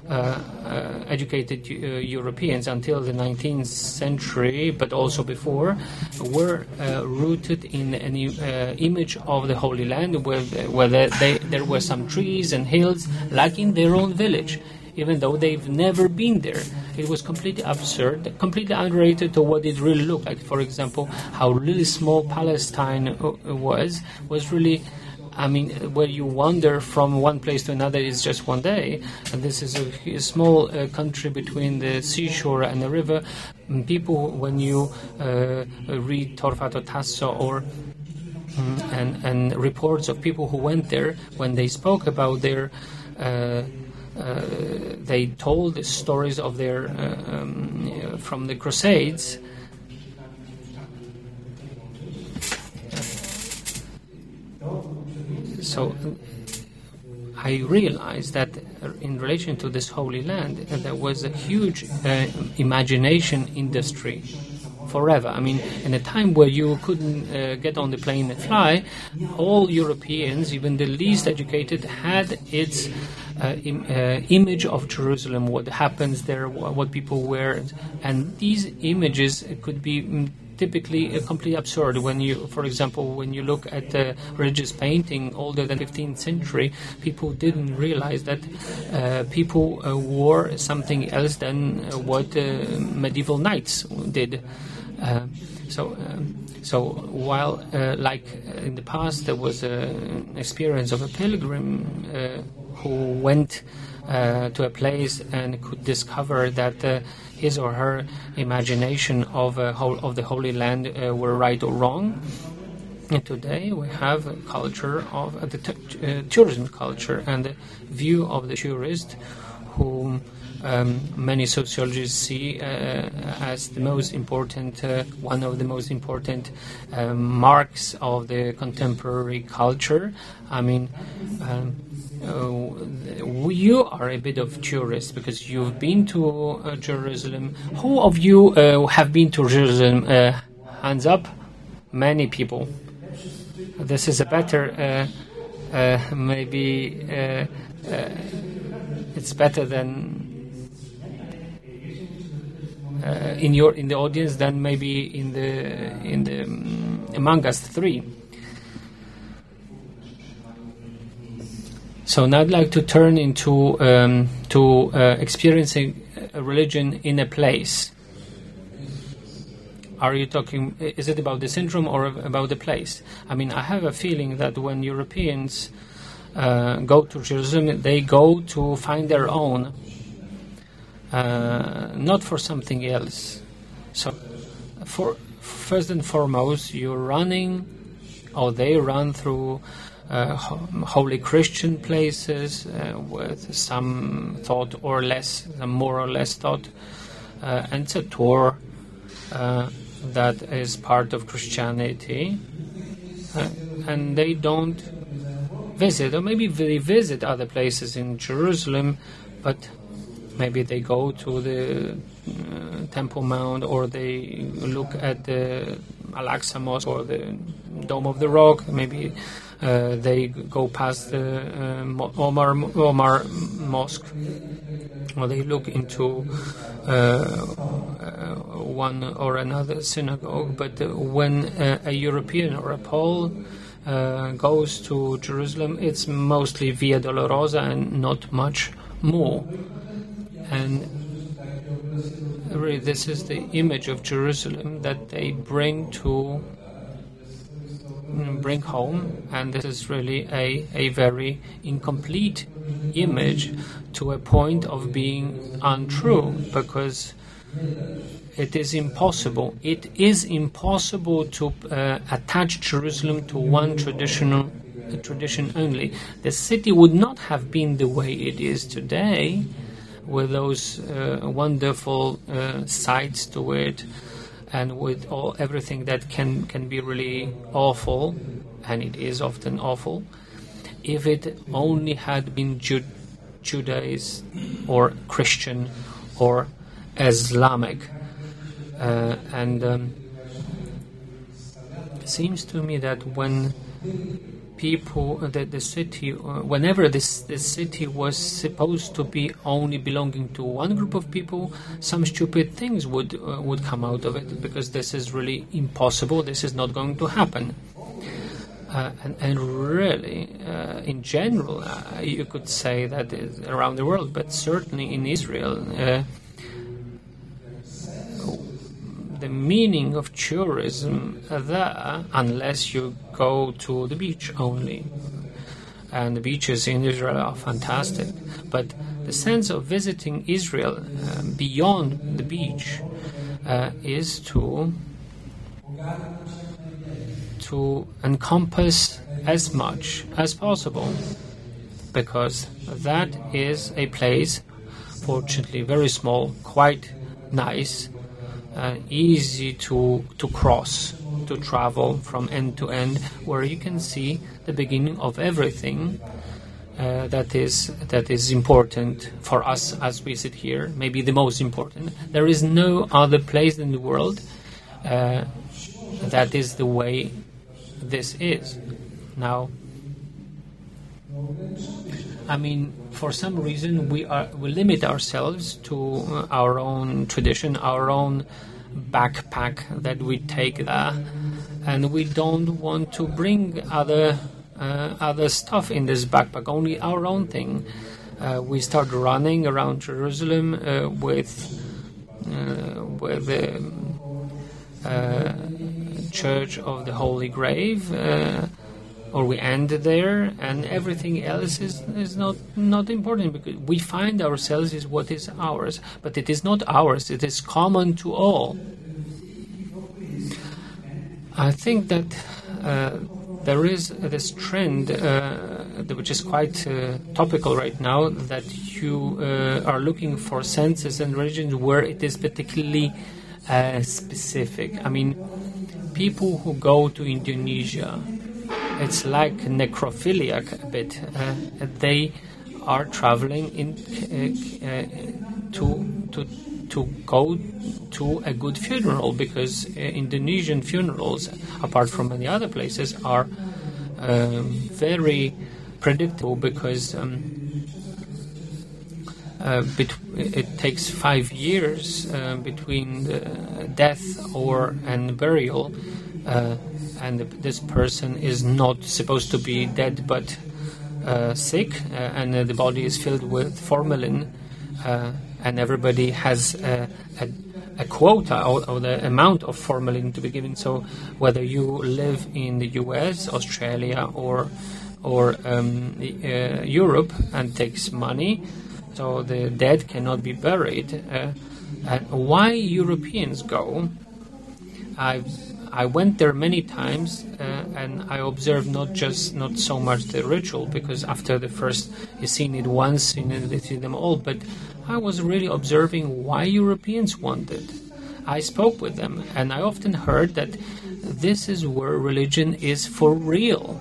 uh, uh, educated uh, Europeans until the nineteenth century, but also before, were uh, rooted in an uh, image of the Holy Land, where, where they, there were some trees and hills, like in their own village, even though they've never been there. It was completely absurd, completely unrelated to what it really looked like. For example, how really small Palestine was, was really, I mean, where you wander from one place to another is just one day. And this is a, a small uh, country between the seashore and the river. And people, when you uh, read Torfato Tasso or mm, and, and reports of people who went there, when they spoke about their uh, Uh, they told stories of their uh, um, from the Crusades. So I realized that in relation to this Holy Land, uh, there was a huge uh, imagination industry forever. I mean, in a time where you couldn't uh, get on the plane and fly, all Europeans, even the least educated, had its uh, im- uh, image of Jerusalem, what happens there, wh- what people wear. And these images could be mm, typically uh, completely absurd. When you, for example, when you look at uh, religious painting older than fifteenth century, people didn't realize that uh, people uh, wore something else than uh, what uh, medieval knights did. Uh, so, um, so while, uh, like in the past, there was an experience of a pilgrim uh, who went uh, to a place and could discover that uh, his or her imagination of uh, whole, of the Holy Land uh, were right or wrong. And today we have a culture of uh, the t- uh, tourism culture and the view of the tourist, whom um, many sociologists see uh, as the most important, uh, one of the most important uh, marks of the contemporary culture. I mean, um, uh, you are a bit of tourist because you've been to uh, Jerusalem. Who of you uh, have been to Jerusalem? Uh, hands up. Many people. This is a better, uh, uh, maybe uh, uh, it's better than uh, in your in the audience than maybe in the in the um, among us three. So now I'd like to turn into um, to uh, experiencing a religion in a place. Are you talking, is it about the syndrome or about the place? I mean, I have a feeling that when Europeans uh, go to Jerusalem, they go to find their own, uh, not for something else. So, for first and foremost, you're running, or they run through uh, holy Christian places uh, with some thought or less, some more or less thought, uh, and it's a tour. Uh, that is part of Christianity, uh, and they don't visit, or maybe they visit other places in Jerusalem, but maybe they go to the uh, Temple Mount, or they look at the Al-Aqsa Mosque or the Dome of the Rock. Maybe uh, they go past the uh, Omar Omar Mosque, or they look into uh, uh, one or another synagogue. But uh, when uh, a European or a Pole uh, goes to Jerusalem, it's mostly Via Dolorosa and not much more. And really, this is the image of Jerusalem that they bring to bring home, and this is really a, a very incomplete image to a point of being untrue, because it is impossible. It is impossible to uh, attach Jerusalem to one traditional uh, tradition only. The city would not have been the way it is today, with those uh, wonderful uh, sights to it, and with all everything that can, can be really awful, and it is often awful, if it only had been Ju- Judaism or Christian or Islamic. Uh, and um, it seems to me that when people, the, the city, uh, whenever this, this city was supposed to be only belonging to one group of people, some stupid things would uh, would come out of it, because this is really impossible. This is not going to happen. Uh, and, and really, uh, in general, uh, you could say that is around the world, but certainly in Israel, uh, the meaning of tourism there, unless you go to the beach only, and the beaches in Israel are fantastic, but the sense of visiting Israel uh, beyond the beach uh, is to to encompass as much as possible, because that is a place, fortunately very small, quite nice, uh, easy to to cross, to travel from end to end, where you can see the beginning of everything uh, that is that is important for us as we sit here, maybe the most important. There is no other place in the world uh, that is the way this is. Now, I mean, for some reason we are we limit ourselves to our own tradition, our own backpack that we take there, and we don't want to bring other uh, other stuff in this backpack, only our own thing. Uh, we start running around Jerusalem uh, with uh, with the uh, Church of the Holy Grave, uh, or we end there, and everything else is, is not, not important, because we find ourselves is what is ours, but it is not ours, it is common to all. I think that uh, there is this trend, uh, which is quite uh, topical right now, that you uh, are looking for senses and religions where it is particularly uh, specific. I mean, people who go to Indonesia, it's like necrophiliac a bit. Uh, they are traveling in uh, uh, to to to go to a good funeral, because uh, Indonesian funerals, apart from many other places, are um, very predictable, because um, uh, bet- it takes five years uh, between the death or and burial. Uh, and this person is not supposed to be dead but uh, sick, uh, and uh, the body is filled with formalin, uh, and everybody has a, a, a quota or, or the amount of formalin to be given. So whether you live in the U S, Australia, or or um, uh, Europe, and takes money, so the dead cannot be buried. Uh, and why Europeans go? I I went there many times, uh, and I observed not just not so much the ritual, because after the first you've seen it once, you know, you see them all, but I was really observing why Europeans want it. I spoke with them, and I often heard that this is where religion is for real.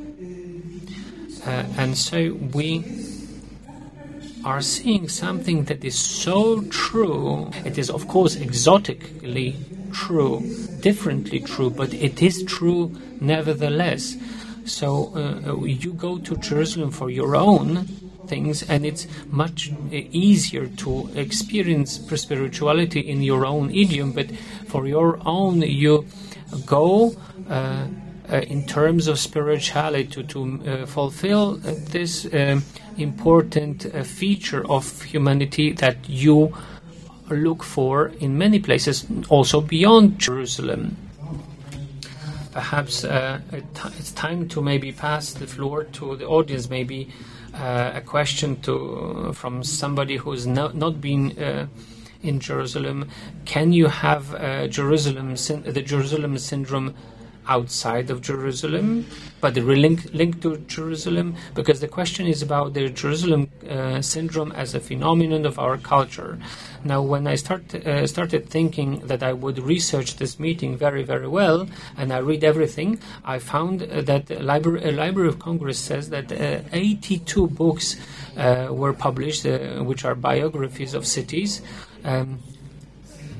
Uh, and so we are seeing something that is so true. It is, of course, exotically true, differently true, but it is true nevertheless. So uh, you go to Jerusalem for your own things, and it's much easier to experience spirituality in your own idiom, but for your own you go uh, uh, in terms of spirituality to, to uh, fulfill uh, this um, important uh, feature of humanity that you look for in many places, also beyond Jerusalem. Perhaps uh, it's time to maybe pass the floor to the audience, maybe uh, a question to from somebody who's not, not been uh, in Jerusalem. Can you have uh, Jerusalem the Jerusalem syndrome outside of Jerusalem, but the link, link to Jerusalem? Because the question is about the Jerusalem uh, syndrome as a phenomenon of our culture. Now, when I start, uh, started thinking that I would research this meeting very, very well, and I read everything, I found uh, that the Library, uh, Library of Congress says that uh, eighty-two books uh, were published, uh, which are biographies of cities. Um,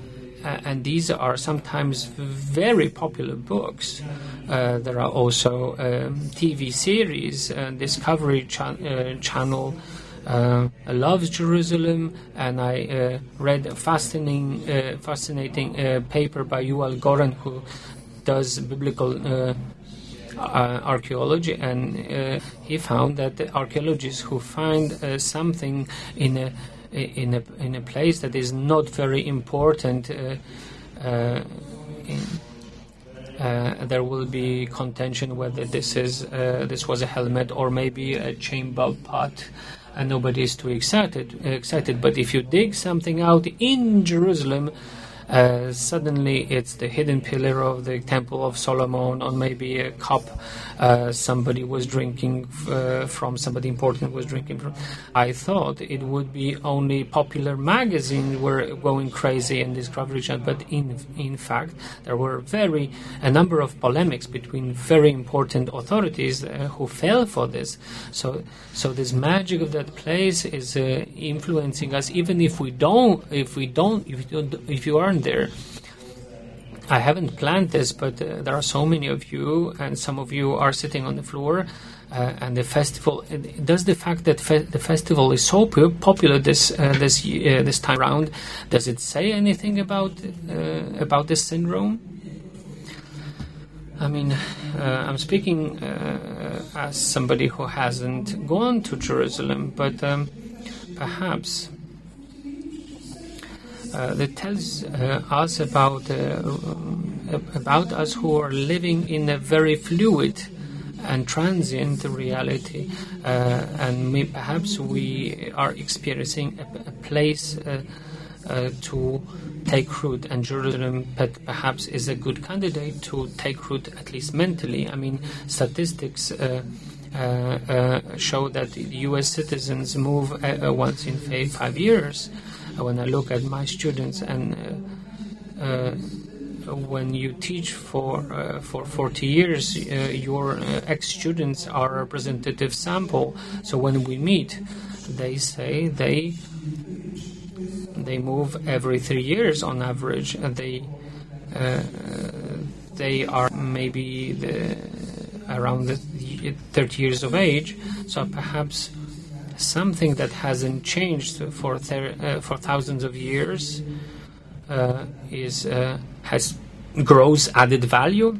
and these are sometimes very popular books. Uh, there are also um, T V series, uh, Discovery cha- uh, Channel uh, loves Jerusalem, and I uh, read a fascinating, uh, fascinating uh, paper by Yuval Goren, who does biblical uh, uh, archaeology, and uh, he found that the archaeologists who find uh, something in a in a in a place that is not very important, uh, uh, in, uh, there will be contention whether this is uh, this was a helmet or maybe a chamber pot, and nobody is too excited. Excited, but if you dig something out in Jerusalem, Uh, suddenly it's the hidden pillar of the Temple of Solomon, or maybe a cup uh, somebody was drinking uh, from, somebody important was drinking from. I thought it would be only popular magazines were going crazy in Discovery Channel, but in in fact there were very a number of polemics between very important authorities uh, who fell for this. So so this magic of that place is uh, influencing us, even if we don't if we don't if you don't, if you aren't there. I haven't planned this, but uh, there are so many of you, and some of you are sitting on the floor, uh, and the festival. Does the fact that fe- the festival is so pu- popular this uh, this uh, this time around, does it say anything about uh, about this syndrome? I mean, uh, I'm speaking uh, as somebody who hasn't gone to Jerusalem, but um, perhaps. Uh, that tells uh, us about uh, about us who are living in a very fluid and transient reality, uh, and may, perhaps we are experiencing a, a place uh, uh, to take root, and Jerusalem perhaps is a good candidate to take root, at least mentally. I mean, statistics uh, uh, uh, show that U S citizens move uh, once in five, five years. When I look at my students, and uh, uh, when you teach for uh, for forty years, uh, your uh, ex-students are a representative sample. So when we meet, they say they they move every three years on average, and they uh, they are maybe the, around the thirty years of age. So perhaps something that hasn't changed for ther- uh, for thousands of years uh, is uh, has grows added value.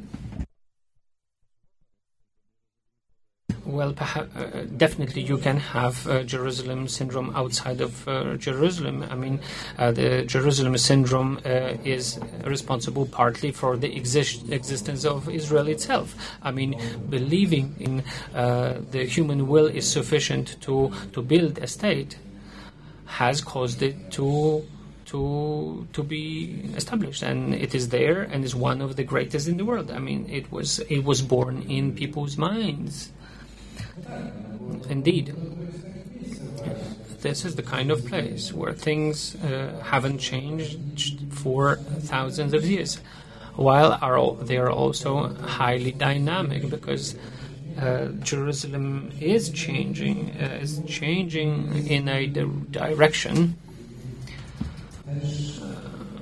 Well, perhaps, uh, definitely you can have uh, Jerusalem syndrome outside of uh, Jerusalem. I mean, uh, the Jerusalem syndrome uh, is responsible partly for the exist- existence of Israel itself. I mean, believing in uh, the human will is sufficient to, to build a state has caused it to to to be established, and it is there, and is one of the greatest in the world. I mean, it was it was born in people's minds. Indeed, this is the kind of place where things uh, haven't changed for thousands of years, while are they are also highly dynamic, because uh, Jerusalem is changing, uh, is changing in a di- direction. Uh,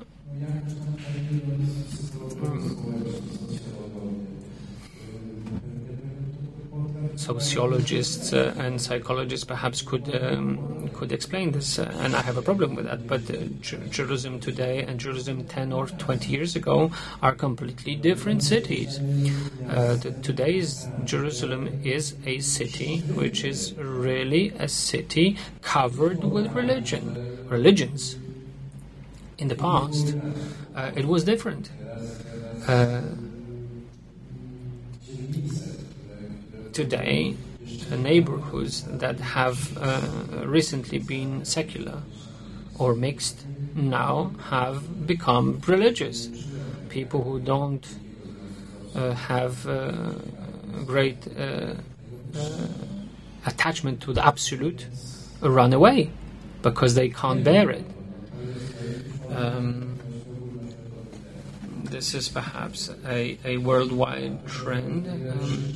Sociologists uh, and psychologists perhaps could um, could explain this, uh, and I have a problem with that. But uh, Jer- Jerusalem today and Jerusalem ten or twenty years ago are completely different cities. Uh, the, today's Jerusalem is a city which is really a city covered with religion, religions. In the past, uh, it was different. Uh, Today, uh, neighborhoods that have uh, recently been secular or mixed now have become religious. People who don't uh, have uh, great uh, uh, attachment to the absolute run away because they can't bear it. Um, this is perhaps a, a worldwide trend. Um,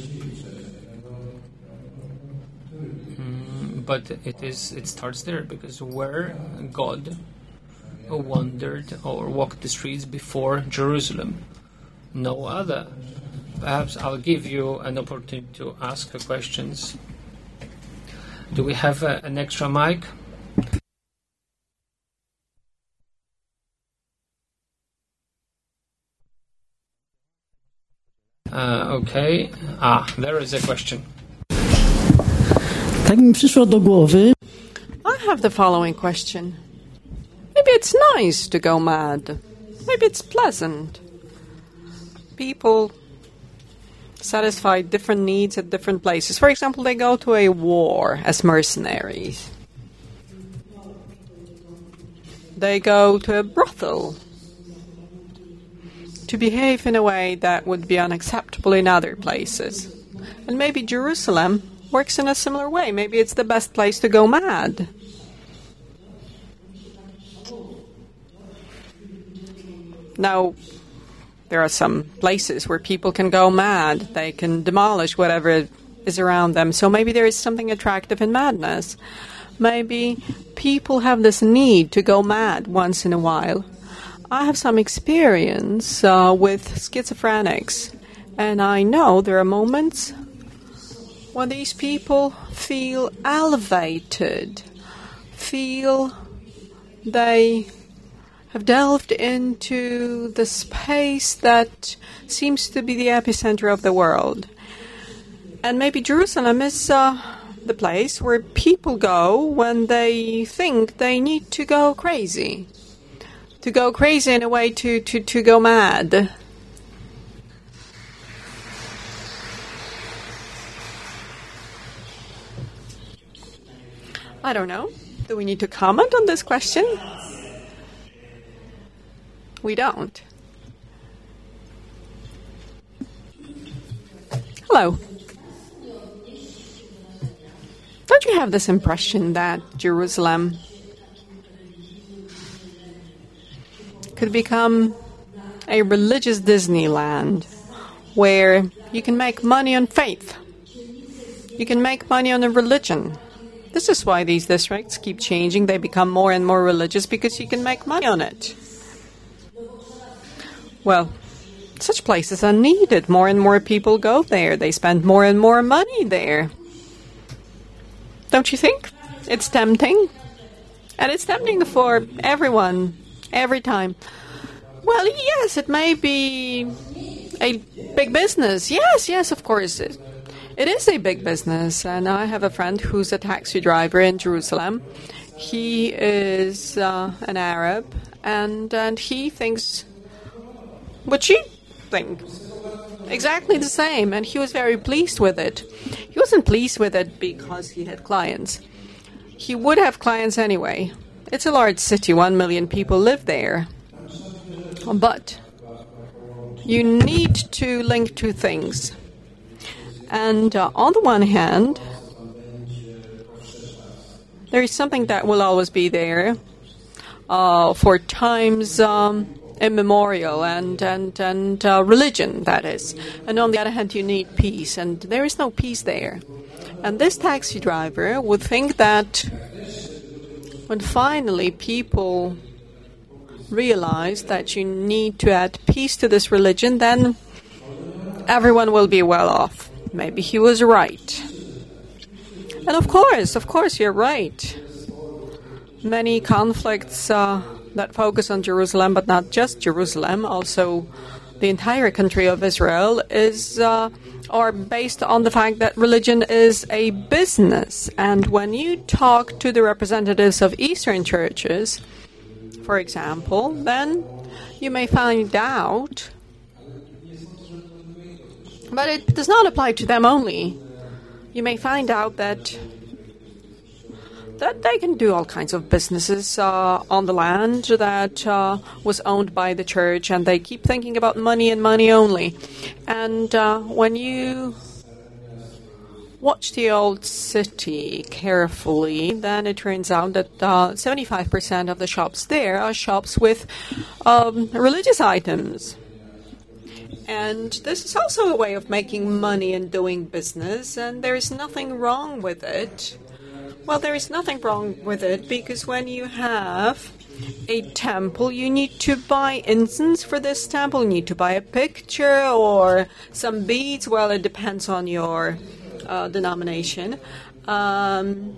But it is it starts there, because where God wandered or walked the streets before Jerusalem? No other. Perhaps I'll give you an opportunity to ask her questions. Do we have a, an extra mic? Uh, okay. Ah, there is a question. Tak mi przyszło do głowy. I have the following question. Maybe it's nice to go mad. Maybe it's pleasant. People satisfy different needs at different places. For example, they go to a war as mercenaries. They go to a brothel to behave in a way that would be unacceptable in other places. And maybe Jerusalem works in a similar way. Maybe it's the best place to go mad. Now, there are some places where people can go mad. They can demolish whatever is around them. So maybe there is something attractive in madness. Maybe people have this need to go mad once in a while. I have some experience uh, with schizophrenics, and I know there are moments when these people feel elevated, feel they have delved into the space that seems to be the epicenter of the world. And maybe Jerusalem is uh, the place where people go when they think they need to go crazy. To go crazy in a way to, to, to go mad. I don't know. Do we need to comment on this question? We don't. Hello. Don't you have this impression that Jerusalem could become a religious Disneyland where you can make money on faith? You can make money on a religion. This is why these districts keep changing. They become more and more religious because you can make money on it. Well, such places are needed. More and more people go there. They spend more and more money there. Don't you think? It's tempting. And it's tempting for everyone, every time. Well, yes, it may be a big business. Yes, yes, of course. It, it is a big business. And I have a friend who's a taxi driver in Jerusalem. He is uh, an Arab, and, and he thinks what you think. Exactly the same, and he was very pleased with it. He wasn't pleased with it because he had clients. He would have clients anyway. It's a large city, one million people live there. But you need to link two things. And uh, on the one hand, there is something that will always be there uh, for times um, immemorial, and and and uh, religion, that is. And on the other hand, you need peace, and there is no peace there. And this taxi driver would think that when finally people realize that you need to add peace to this religion, then everyone will be well off. Maybe he was right. And of course, of course, you're right. Many conflicts uh, that focus on Jerusalem, but not just Jerusalem, also the entire country of Israel, is uh, are based on the fact that religion is a business. And when you talk to the representatives of Eastern churches, for example, then you may find out, but it does not apply to them only. You may find out that that they can do all kinds of businesses uh, on the land that uh, was owned by the church, and they keep thinking about money and money only. And uh, when you watch the old city carefully, then it turns out that uh, seventy-five percent of the shops there are shops with um, religious items. And this is also a way of making money and doing business, and there is nothing wrong with it. Well, there is nothing wrong with it, because when you have a temple, you need to buy incense for this temple, you need to buy a picture or some beads. Well, it depends on your uh, denomination. Um,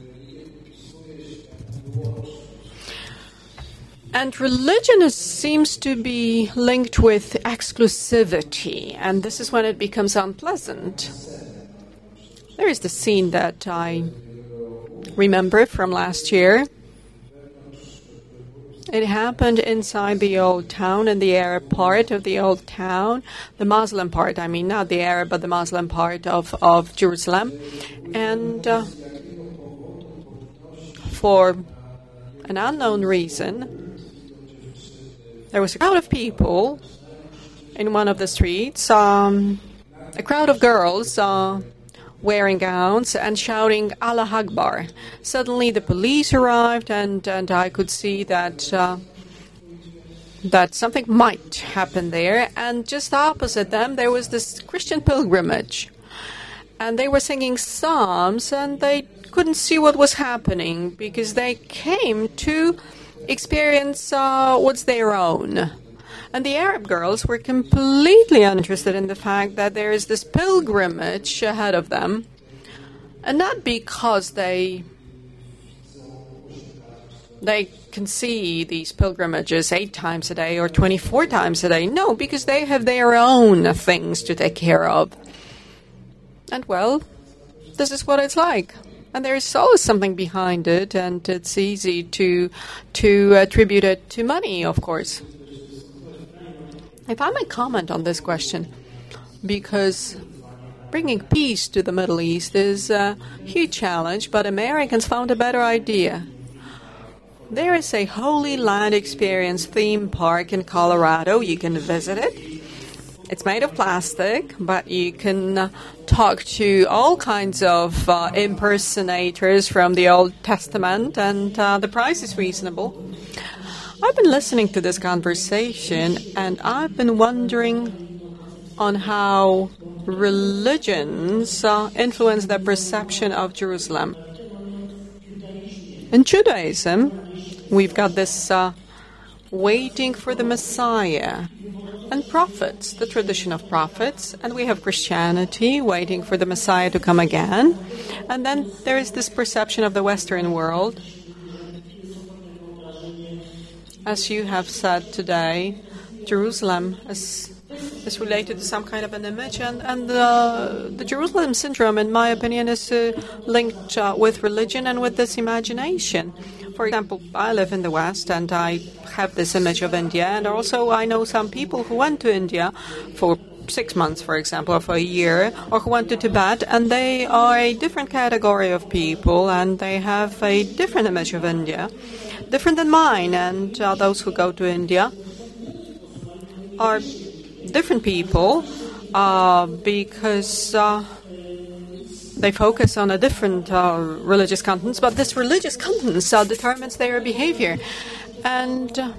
and religion is, seems to be linked with exclusivity, and this is when it becomes unpleasant. There is the scene that I remember from last year. It happened inside the old town, in the Arab part of the old town, the Muslim part, I mean, not the Arab, but the Muslim part of, of Jerusalem. And uh, for an unknown reason, there was a crowd of people in one of the streets, um, a crowd of girls, uh, wearing gowns and shouting Allah Akbar. Suddenly the police arrived, and, and I could see that uh, that something might happen there. And just opposite them there was this Christian pilgrimage, and they were singing psalms, and they couldn't see what was happening because they came to experience uh, what's their own. And the Arab girls were completely uninterested in the fact that there is this pilgrimage ahead of them. And not because they they can see these pilgrimages eight times a day or twenty-four times a day. No, because they have their own things to take care of. And well, this is what it's like. And there is always something behind it, and it's easy to to attribute it to money, of course. If I may comment on this question, because bringing peace to the Middle East is a huge challenge, but Americans found a better idea. There is a Holy Land Experience theme park in Colorado. You can visit it. It's made of plastic, but you can uh, talk to all kinds of uh, impersonators from the Old Testament, and uh, the price is reasonable. I've been listening to this conversation, and I've been wondering on how religions uh, influence the perception of Jerusalem. In Judaism, we've got this uh, waiting for the Messiah, and prophets, the tradition of prophets, and we have Christianity waiting for the Messiah to come again. And then there is this perception of the Western world. As you have said today, Jerusalem is, is related to some kind of an image, and, and the, the Jerusalem syndrome, in my opinion, is uh, linked uh, with religion and with this imagination. For example, I live in the West, and I have this image of India, and also I know some people who went to India for six months, for example, or for a year, or who went to Tibet, and they are a different category of people, and they have a different image of India, different than mine. And uh, those who go to India are different people uh, because uh, they focus on a different uh, religious contents, but this religious contents uh, determines their behavior. And uh,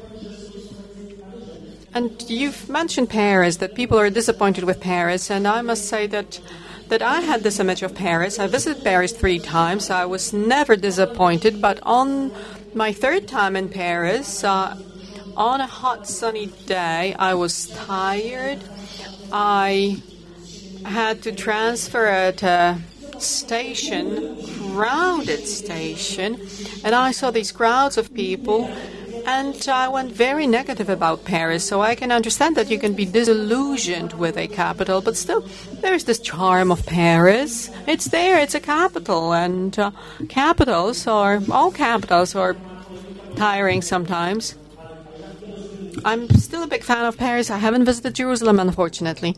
and you've mentioned Paris, that people are disappointed with Paris, and I must say that that I had this image of Paris. I visited Paris three times. I was never disappointed, but on my third time in Paris, uh, on a hot sunny day, I was tired. I had to transfer at a station, crowded station, and I saw these crowds of people, and I went very negative about Paris. So I can understand that you can be disillusioned with a capital, but still, there's this charm of Paris. It's there, it's a capital, and uh, capitals are, all capitals are tiring sometimes. I'm still a big fan of Paris. I haven't visited Jerusalem, unfortunately.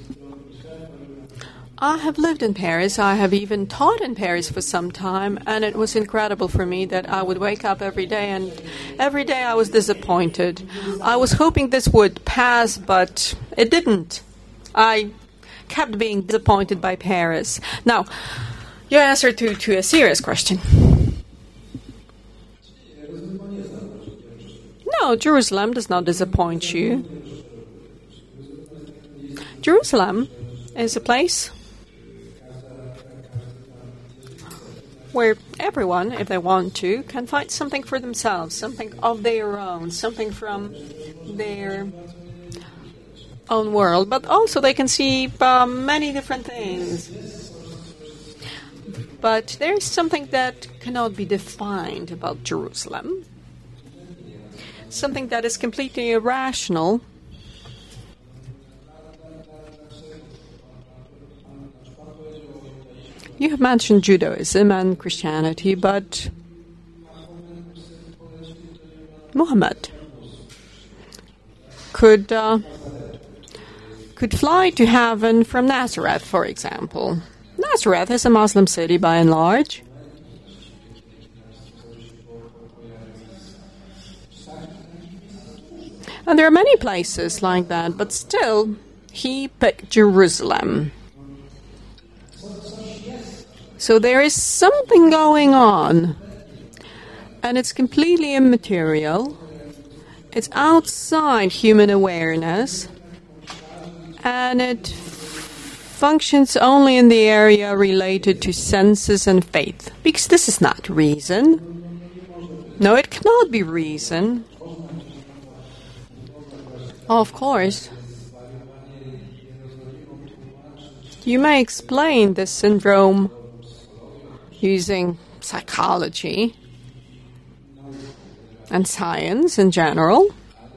I have lived in Paris. I have even taught in Paris for some time, and it was incredible for me that I would wake up every day, and every day I was disappointed. I was hoping this would pass, but it didn't. I kept being disappointed by Paris. Now, your answer to, to a serious question. No, Jerusalem does not disappoint you. Jerusalem is a place where everyone, if they want to, can find something for themselves, something of their own, something from their own world, but also they can see uh, many different things. But there is something that cannot be defined about Jerusalem, something that is completely irrational. You have mentioned Judaism and Christianity, but Muhammad could uh, could fly to heaven from Nazareth, for example. Nazareth is a Muslim city by and large. And there are many places like that, but still, he picked Jerusalem. So there is something going on, and it's completely immaterial. It's outside human awareness, and it functions only in the area related to senses and faith, because this is not reason. No, it cannot be reason. Of course. You may explain this syndrome using psychology and science in general,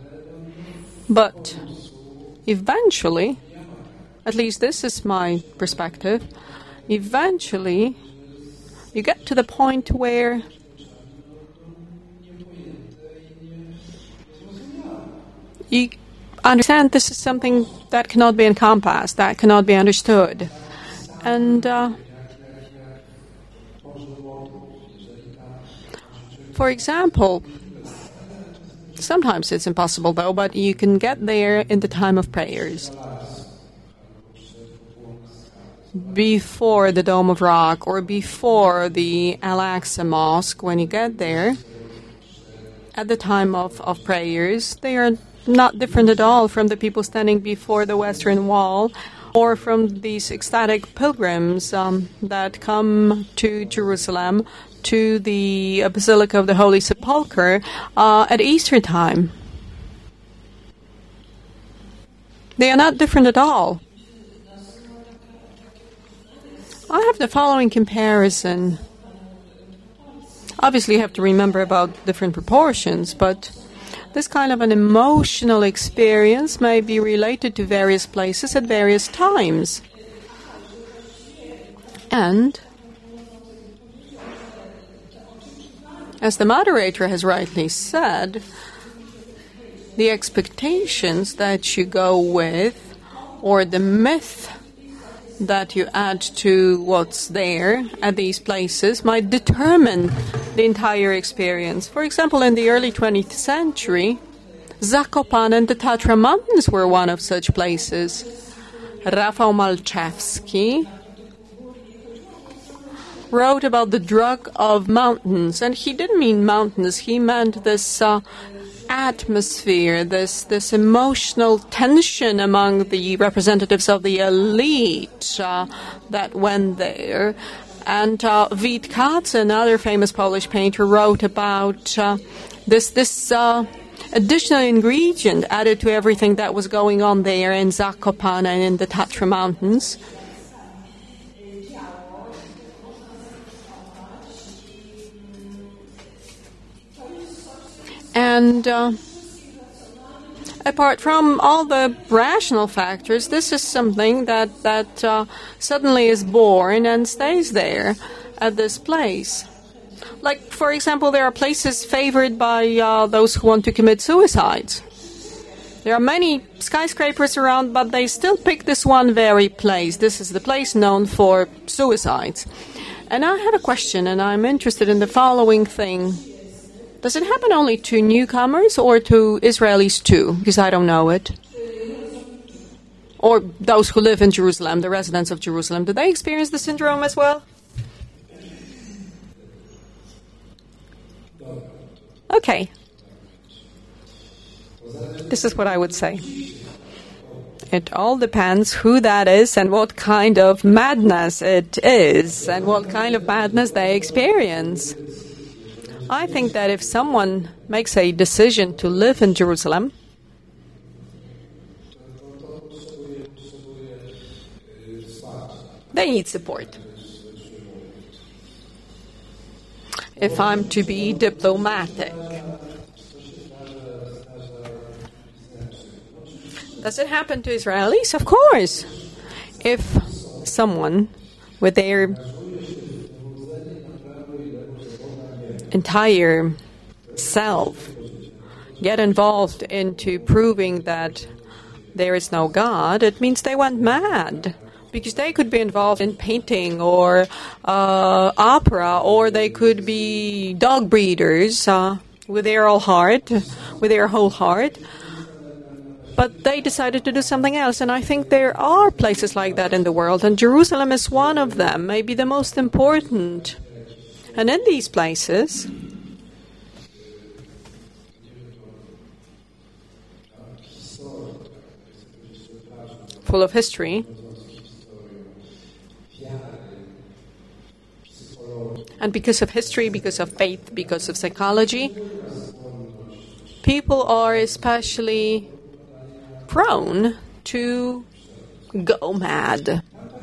but eventually, at least this is my perspective, eventually you get to the point where you understand this is something that cannot be encompassed, that cannot be understood. And uh, for example, sometimes it's impossible though, but you can get there in the time of prayers. Before the Dome of Rock or before the Al-Aqsa Mosque, when you get there, at the time of, of prayers, they are not different at all from the people standing before the Western Wall or from these ecstatic pilgrims um, that come to Jerusalem, to the uh, Basilica of the Holy Sepulchre uh, at Easter time. They are not different at all. I have the following comparison. Obviously, you have to remember about different proportions, but this kind of an emotional experience may be related to various places at various times. And, as the moderator has rightly said, the expectations that you go with, or the myth that you add to what's there at these places, might determine the entire experience. For example, in the early twentieth century, Zakopane and the Tatra Mountains were one of such places. Rafał Malczewski wrote about the drug of mountains, and he didn't mean mountains, he meant this uh, atmosphere, this this emotional tension among the representatives of the elite uh, that went there. And uh, Witkacz, another famous Polish painter, wrote about uh, this this uh, additional ingredient added to everything that was going on there in Zakopane and in the Tatra Mountains. And uh, apart from all the rational factors, this is something that, that uh, suddenly is born and stays there at this place. Like, for example, there are places favored by uh, those who want to commit suicides. There are many skyscrapers around, but they still pick this one very place. This is the place known for suicides. And I had a question, and I'm interested in the following thing. Does it happen only to newcomers or to Israelis too? Because I don't know it. Or those who live in Jerusalem, the residents of Jerusalem, do they experience the syndrome as well? Okay. This is what I would say. It all depends who that is and what kind of madness it is and what kind of madness they experience. I think that if someone makes a decision to live in Jerusalem, they need support. If I'm to be diplomatic. Does it happen to Israelis? Of course. If someone with their entire self get involved into proving that there is no God, it means they went mad. Because they could be involved in painting or uh, opera, or they could be dog breeders uh, with their whole heart, with their whole heart. But they decided to do something else, and I think there are places like that in the world, and Jerusalem is one of them, maybe the most important. And in these places, full of history, and because of history, because of faith, because of psychology, people are especially prone to go mad,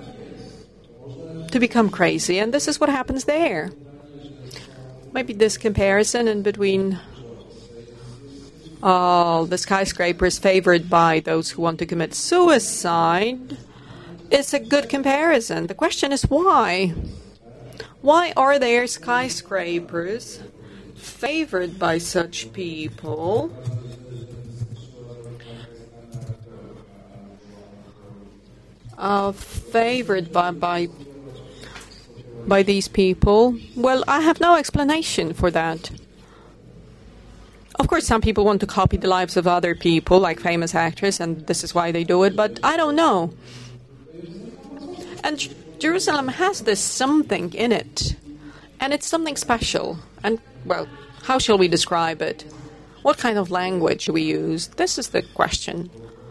to become crazy, and this is what happens there. Maybe this comparison in between uh, the skyscrapers favored by those who want to commit suicide is a good comparison. The question is why? Why are there skyscrapers favored by such people? Uh, favored by, by by these people? Well, I have no explanation for that. Of course, some people want to copy the lives of other people, like famous actors, and this is why they do it, but I don't know. And J- Jerusalem has this something in it, and it's something special. And, well, how shall we describe it? What kind of language do we use? This is the question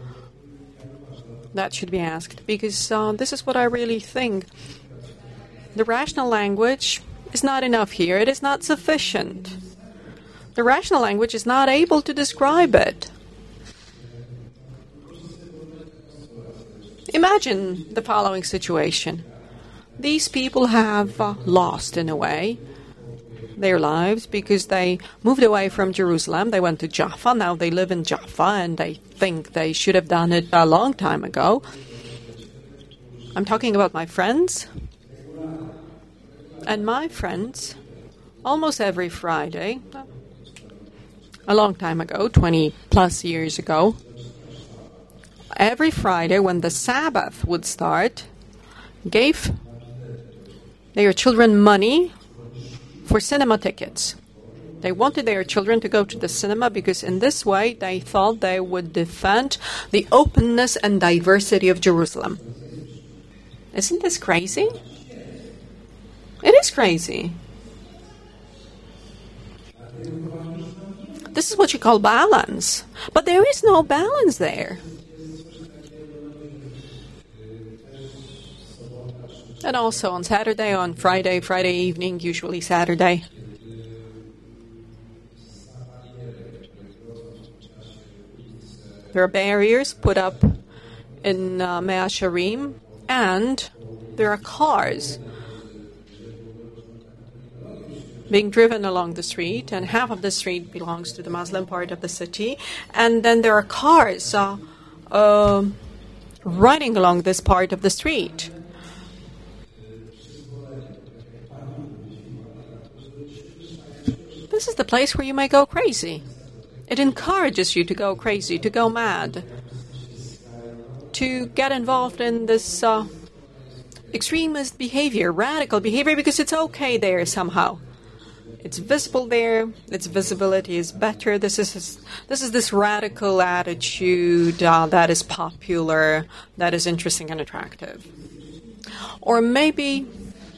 that should be asked, because uh, this is what I really think. The rational language is not enough here. It is not sufficient. The rational language is not able to describe it. Imagine the following situation. These people have uh, lost, in a way, their lives because they moved away from Jerusalem. They went to Jaffa. Now they live in Jaffa, and they think they should have done it a long time ago. I'm talking about my friends. And my friends, almost every Friday, a long time ago, twenty plus years ago, every Friday when the Sabbath would start, gave their children money for cinema tickets. They wanted their children to go to the cinema because in this way they thought they would defend the openness and diversity of Jerusalem. Isn't this crazy? It is crazy. This is what you call balance. But there is no balance there. And also on Saturday, on Friday, Friday evening, usually Saturday. There are barriers put up in uh, Mea Shearim, and there are cars being driven along the street, and half of the street belongs to the Muslim part of the city, and then there are cars uh, uh, running along this part of the street. This is the place where you may go crazy. It encourages you to go crazy, to go mad, to get involved in this uh, extremist behavior, radical behavior, because it's okay there somehow. It's visible there. Its visibility is better. This is this is this radical attitude uh, that is popular, that is interesting and attractive. Or maybe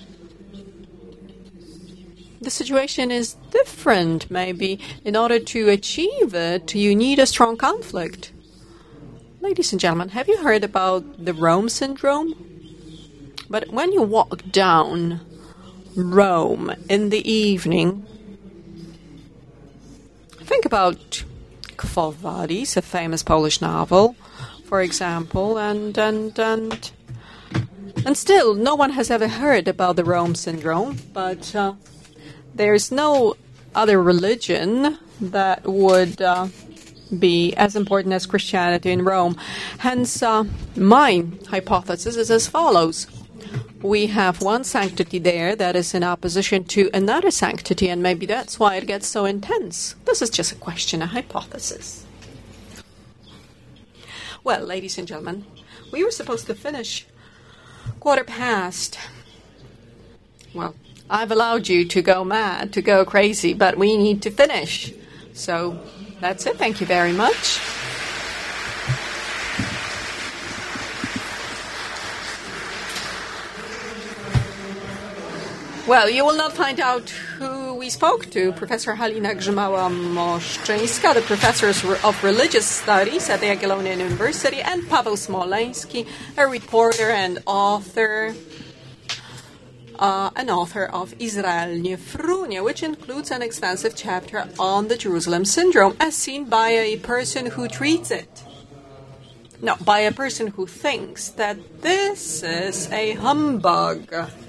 the situation is different. Maybe in order to achieve it, you need a strong conflict. Ladies and gentlemen, have you heard about the Rome syndrome? But when you walk down Rome in the evening, think about Quo Vadis, a famous Polish novel, for example, and and and and still no one has ever heard about the Rome syndrome. But uh, there's no other religion that would uh, be as important as Christianity in Rome. Hence, uh, my hypothesis is as follows. We have one sanctity there that is in opposition to another sanctity, and maybe that's why it gets so intense. This is just a question, a hypothesis. Well, ladies and gentlemen, we were supposed to finish quarter past. Well, I've allowed you to go mad, to go crazy, but we need to finish. So that's it. Thank you very much. Well, you will not find out who we spoke to. Professor Halina Grzymała-Moszczyńska, the professor of religious studies at the Jagiellonian University, and Paweł Smoleński, a reporter and author, uh, an author of Izrael Nie Frunie, which includes an extensive chapter on the Jerusalem syndrome, as seen by a person who treats it. No, by a person who thinks that this is a humbug.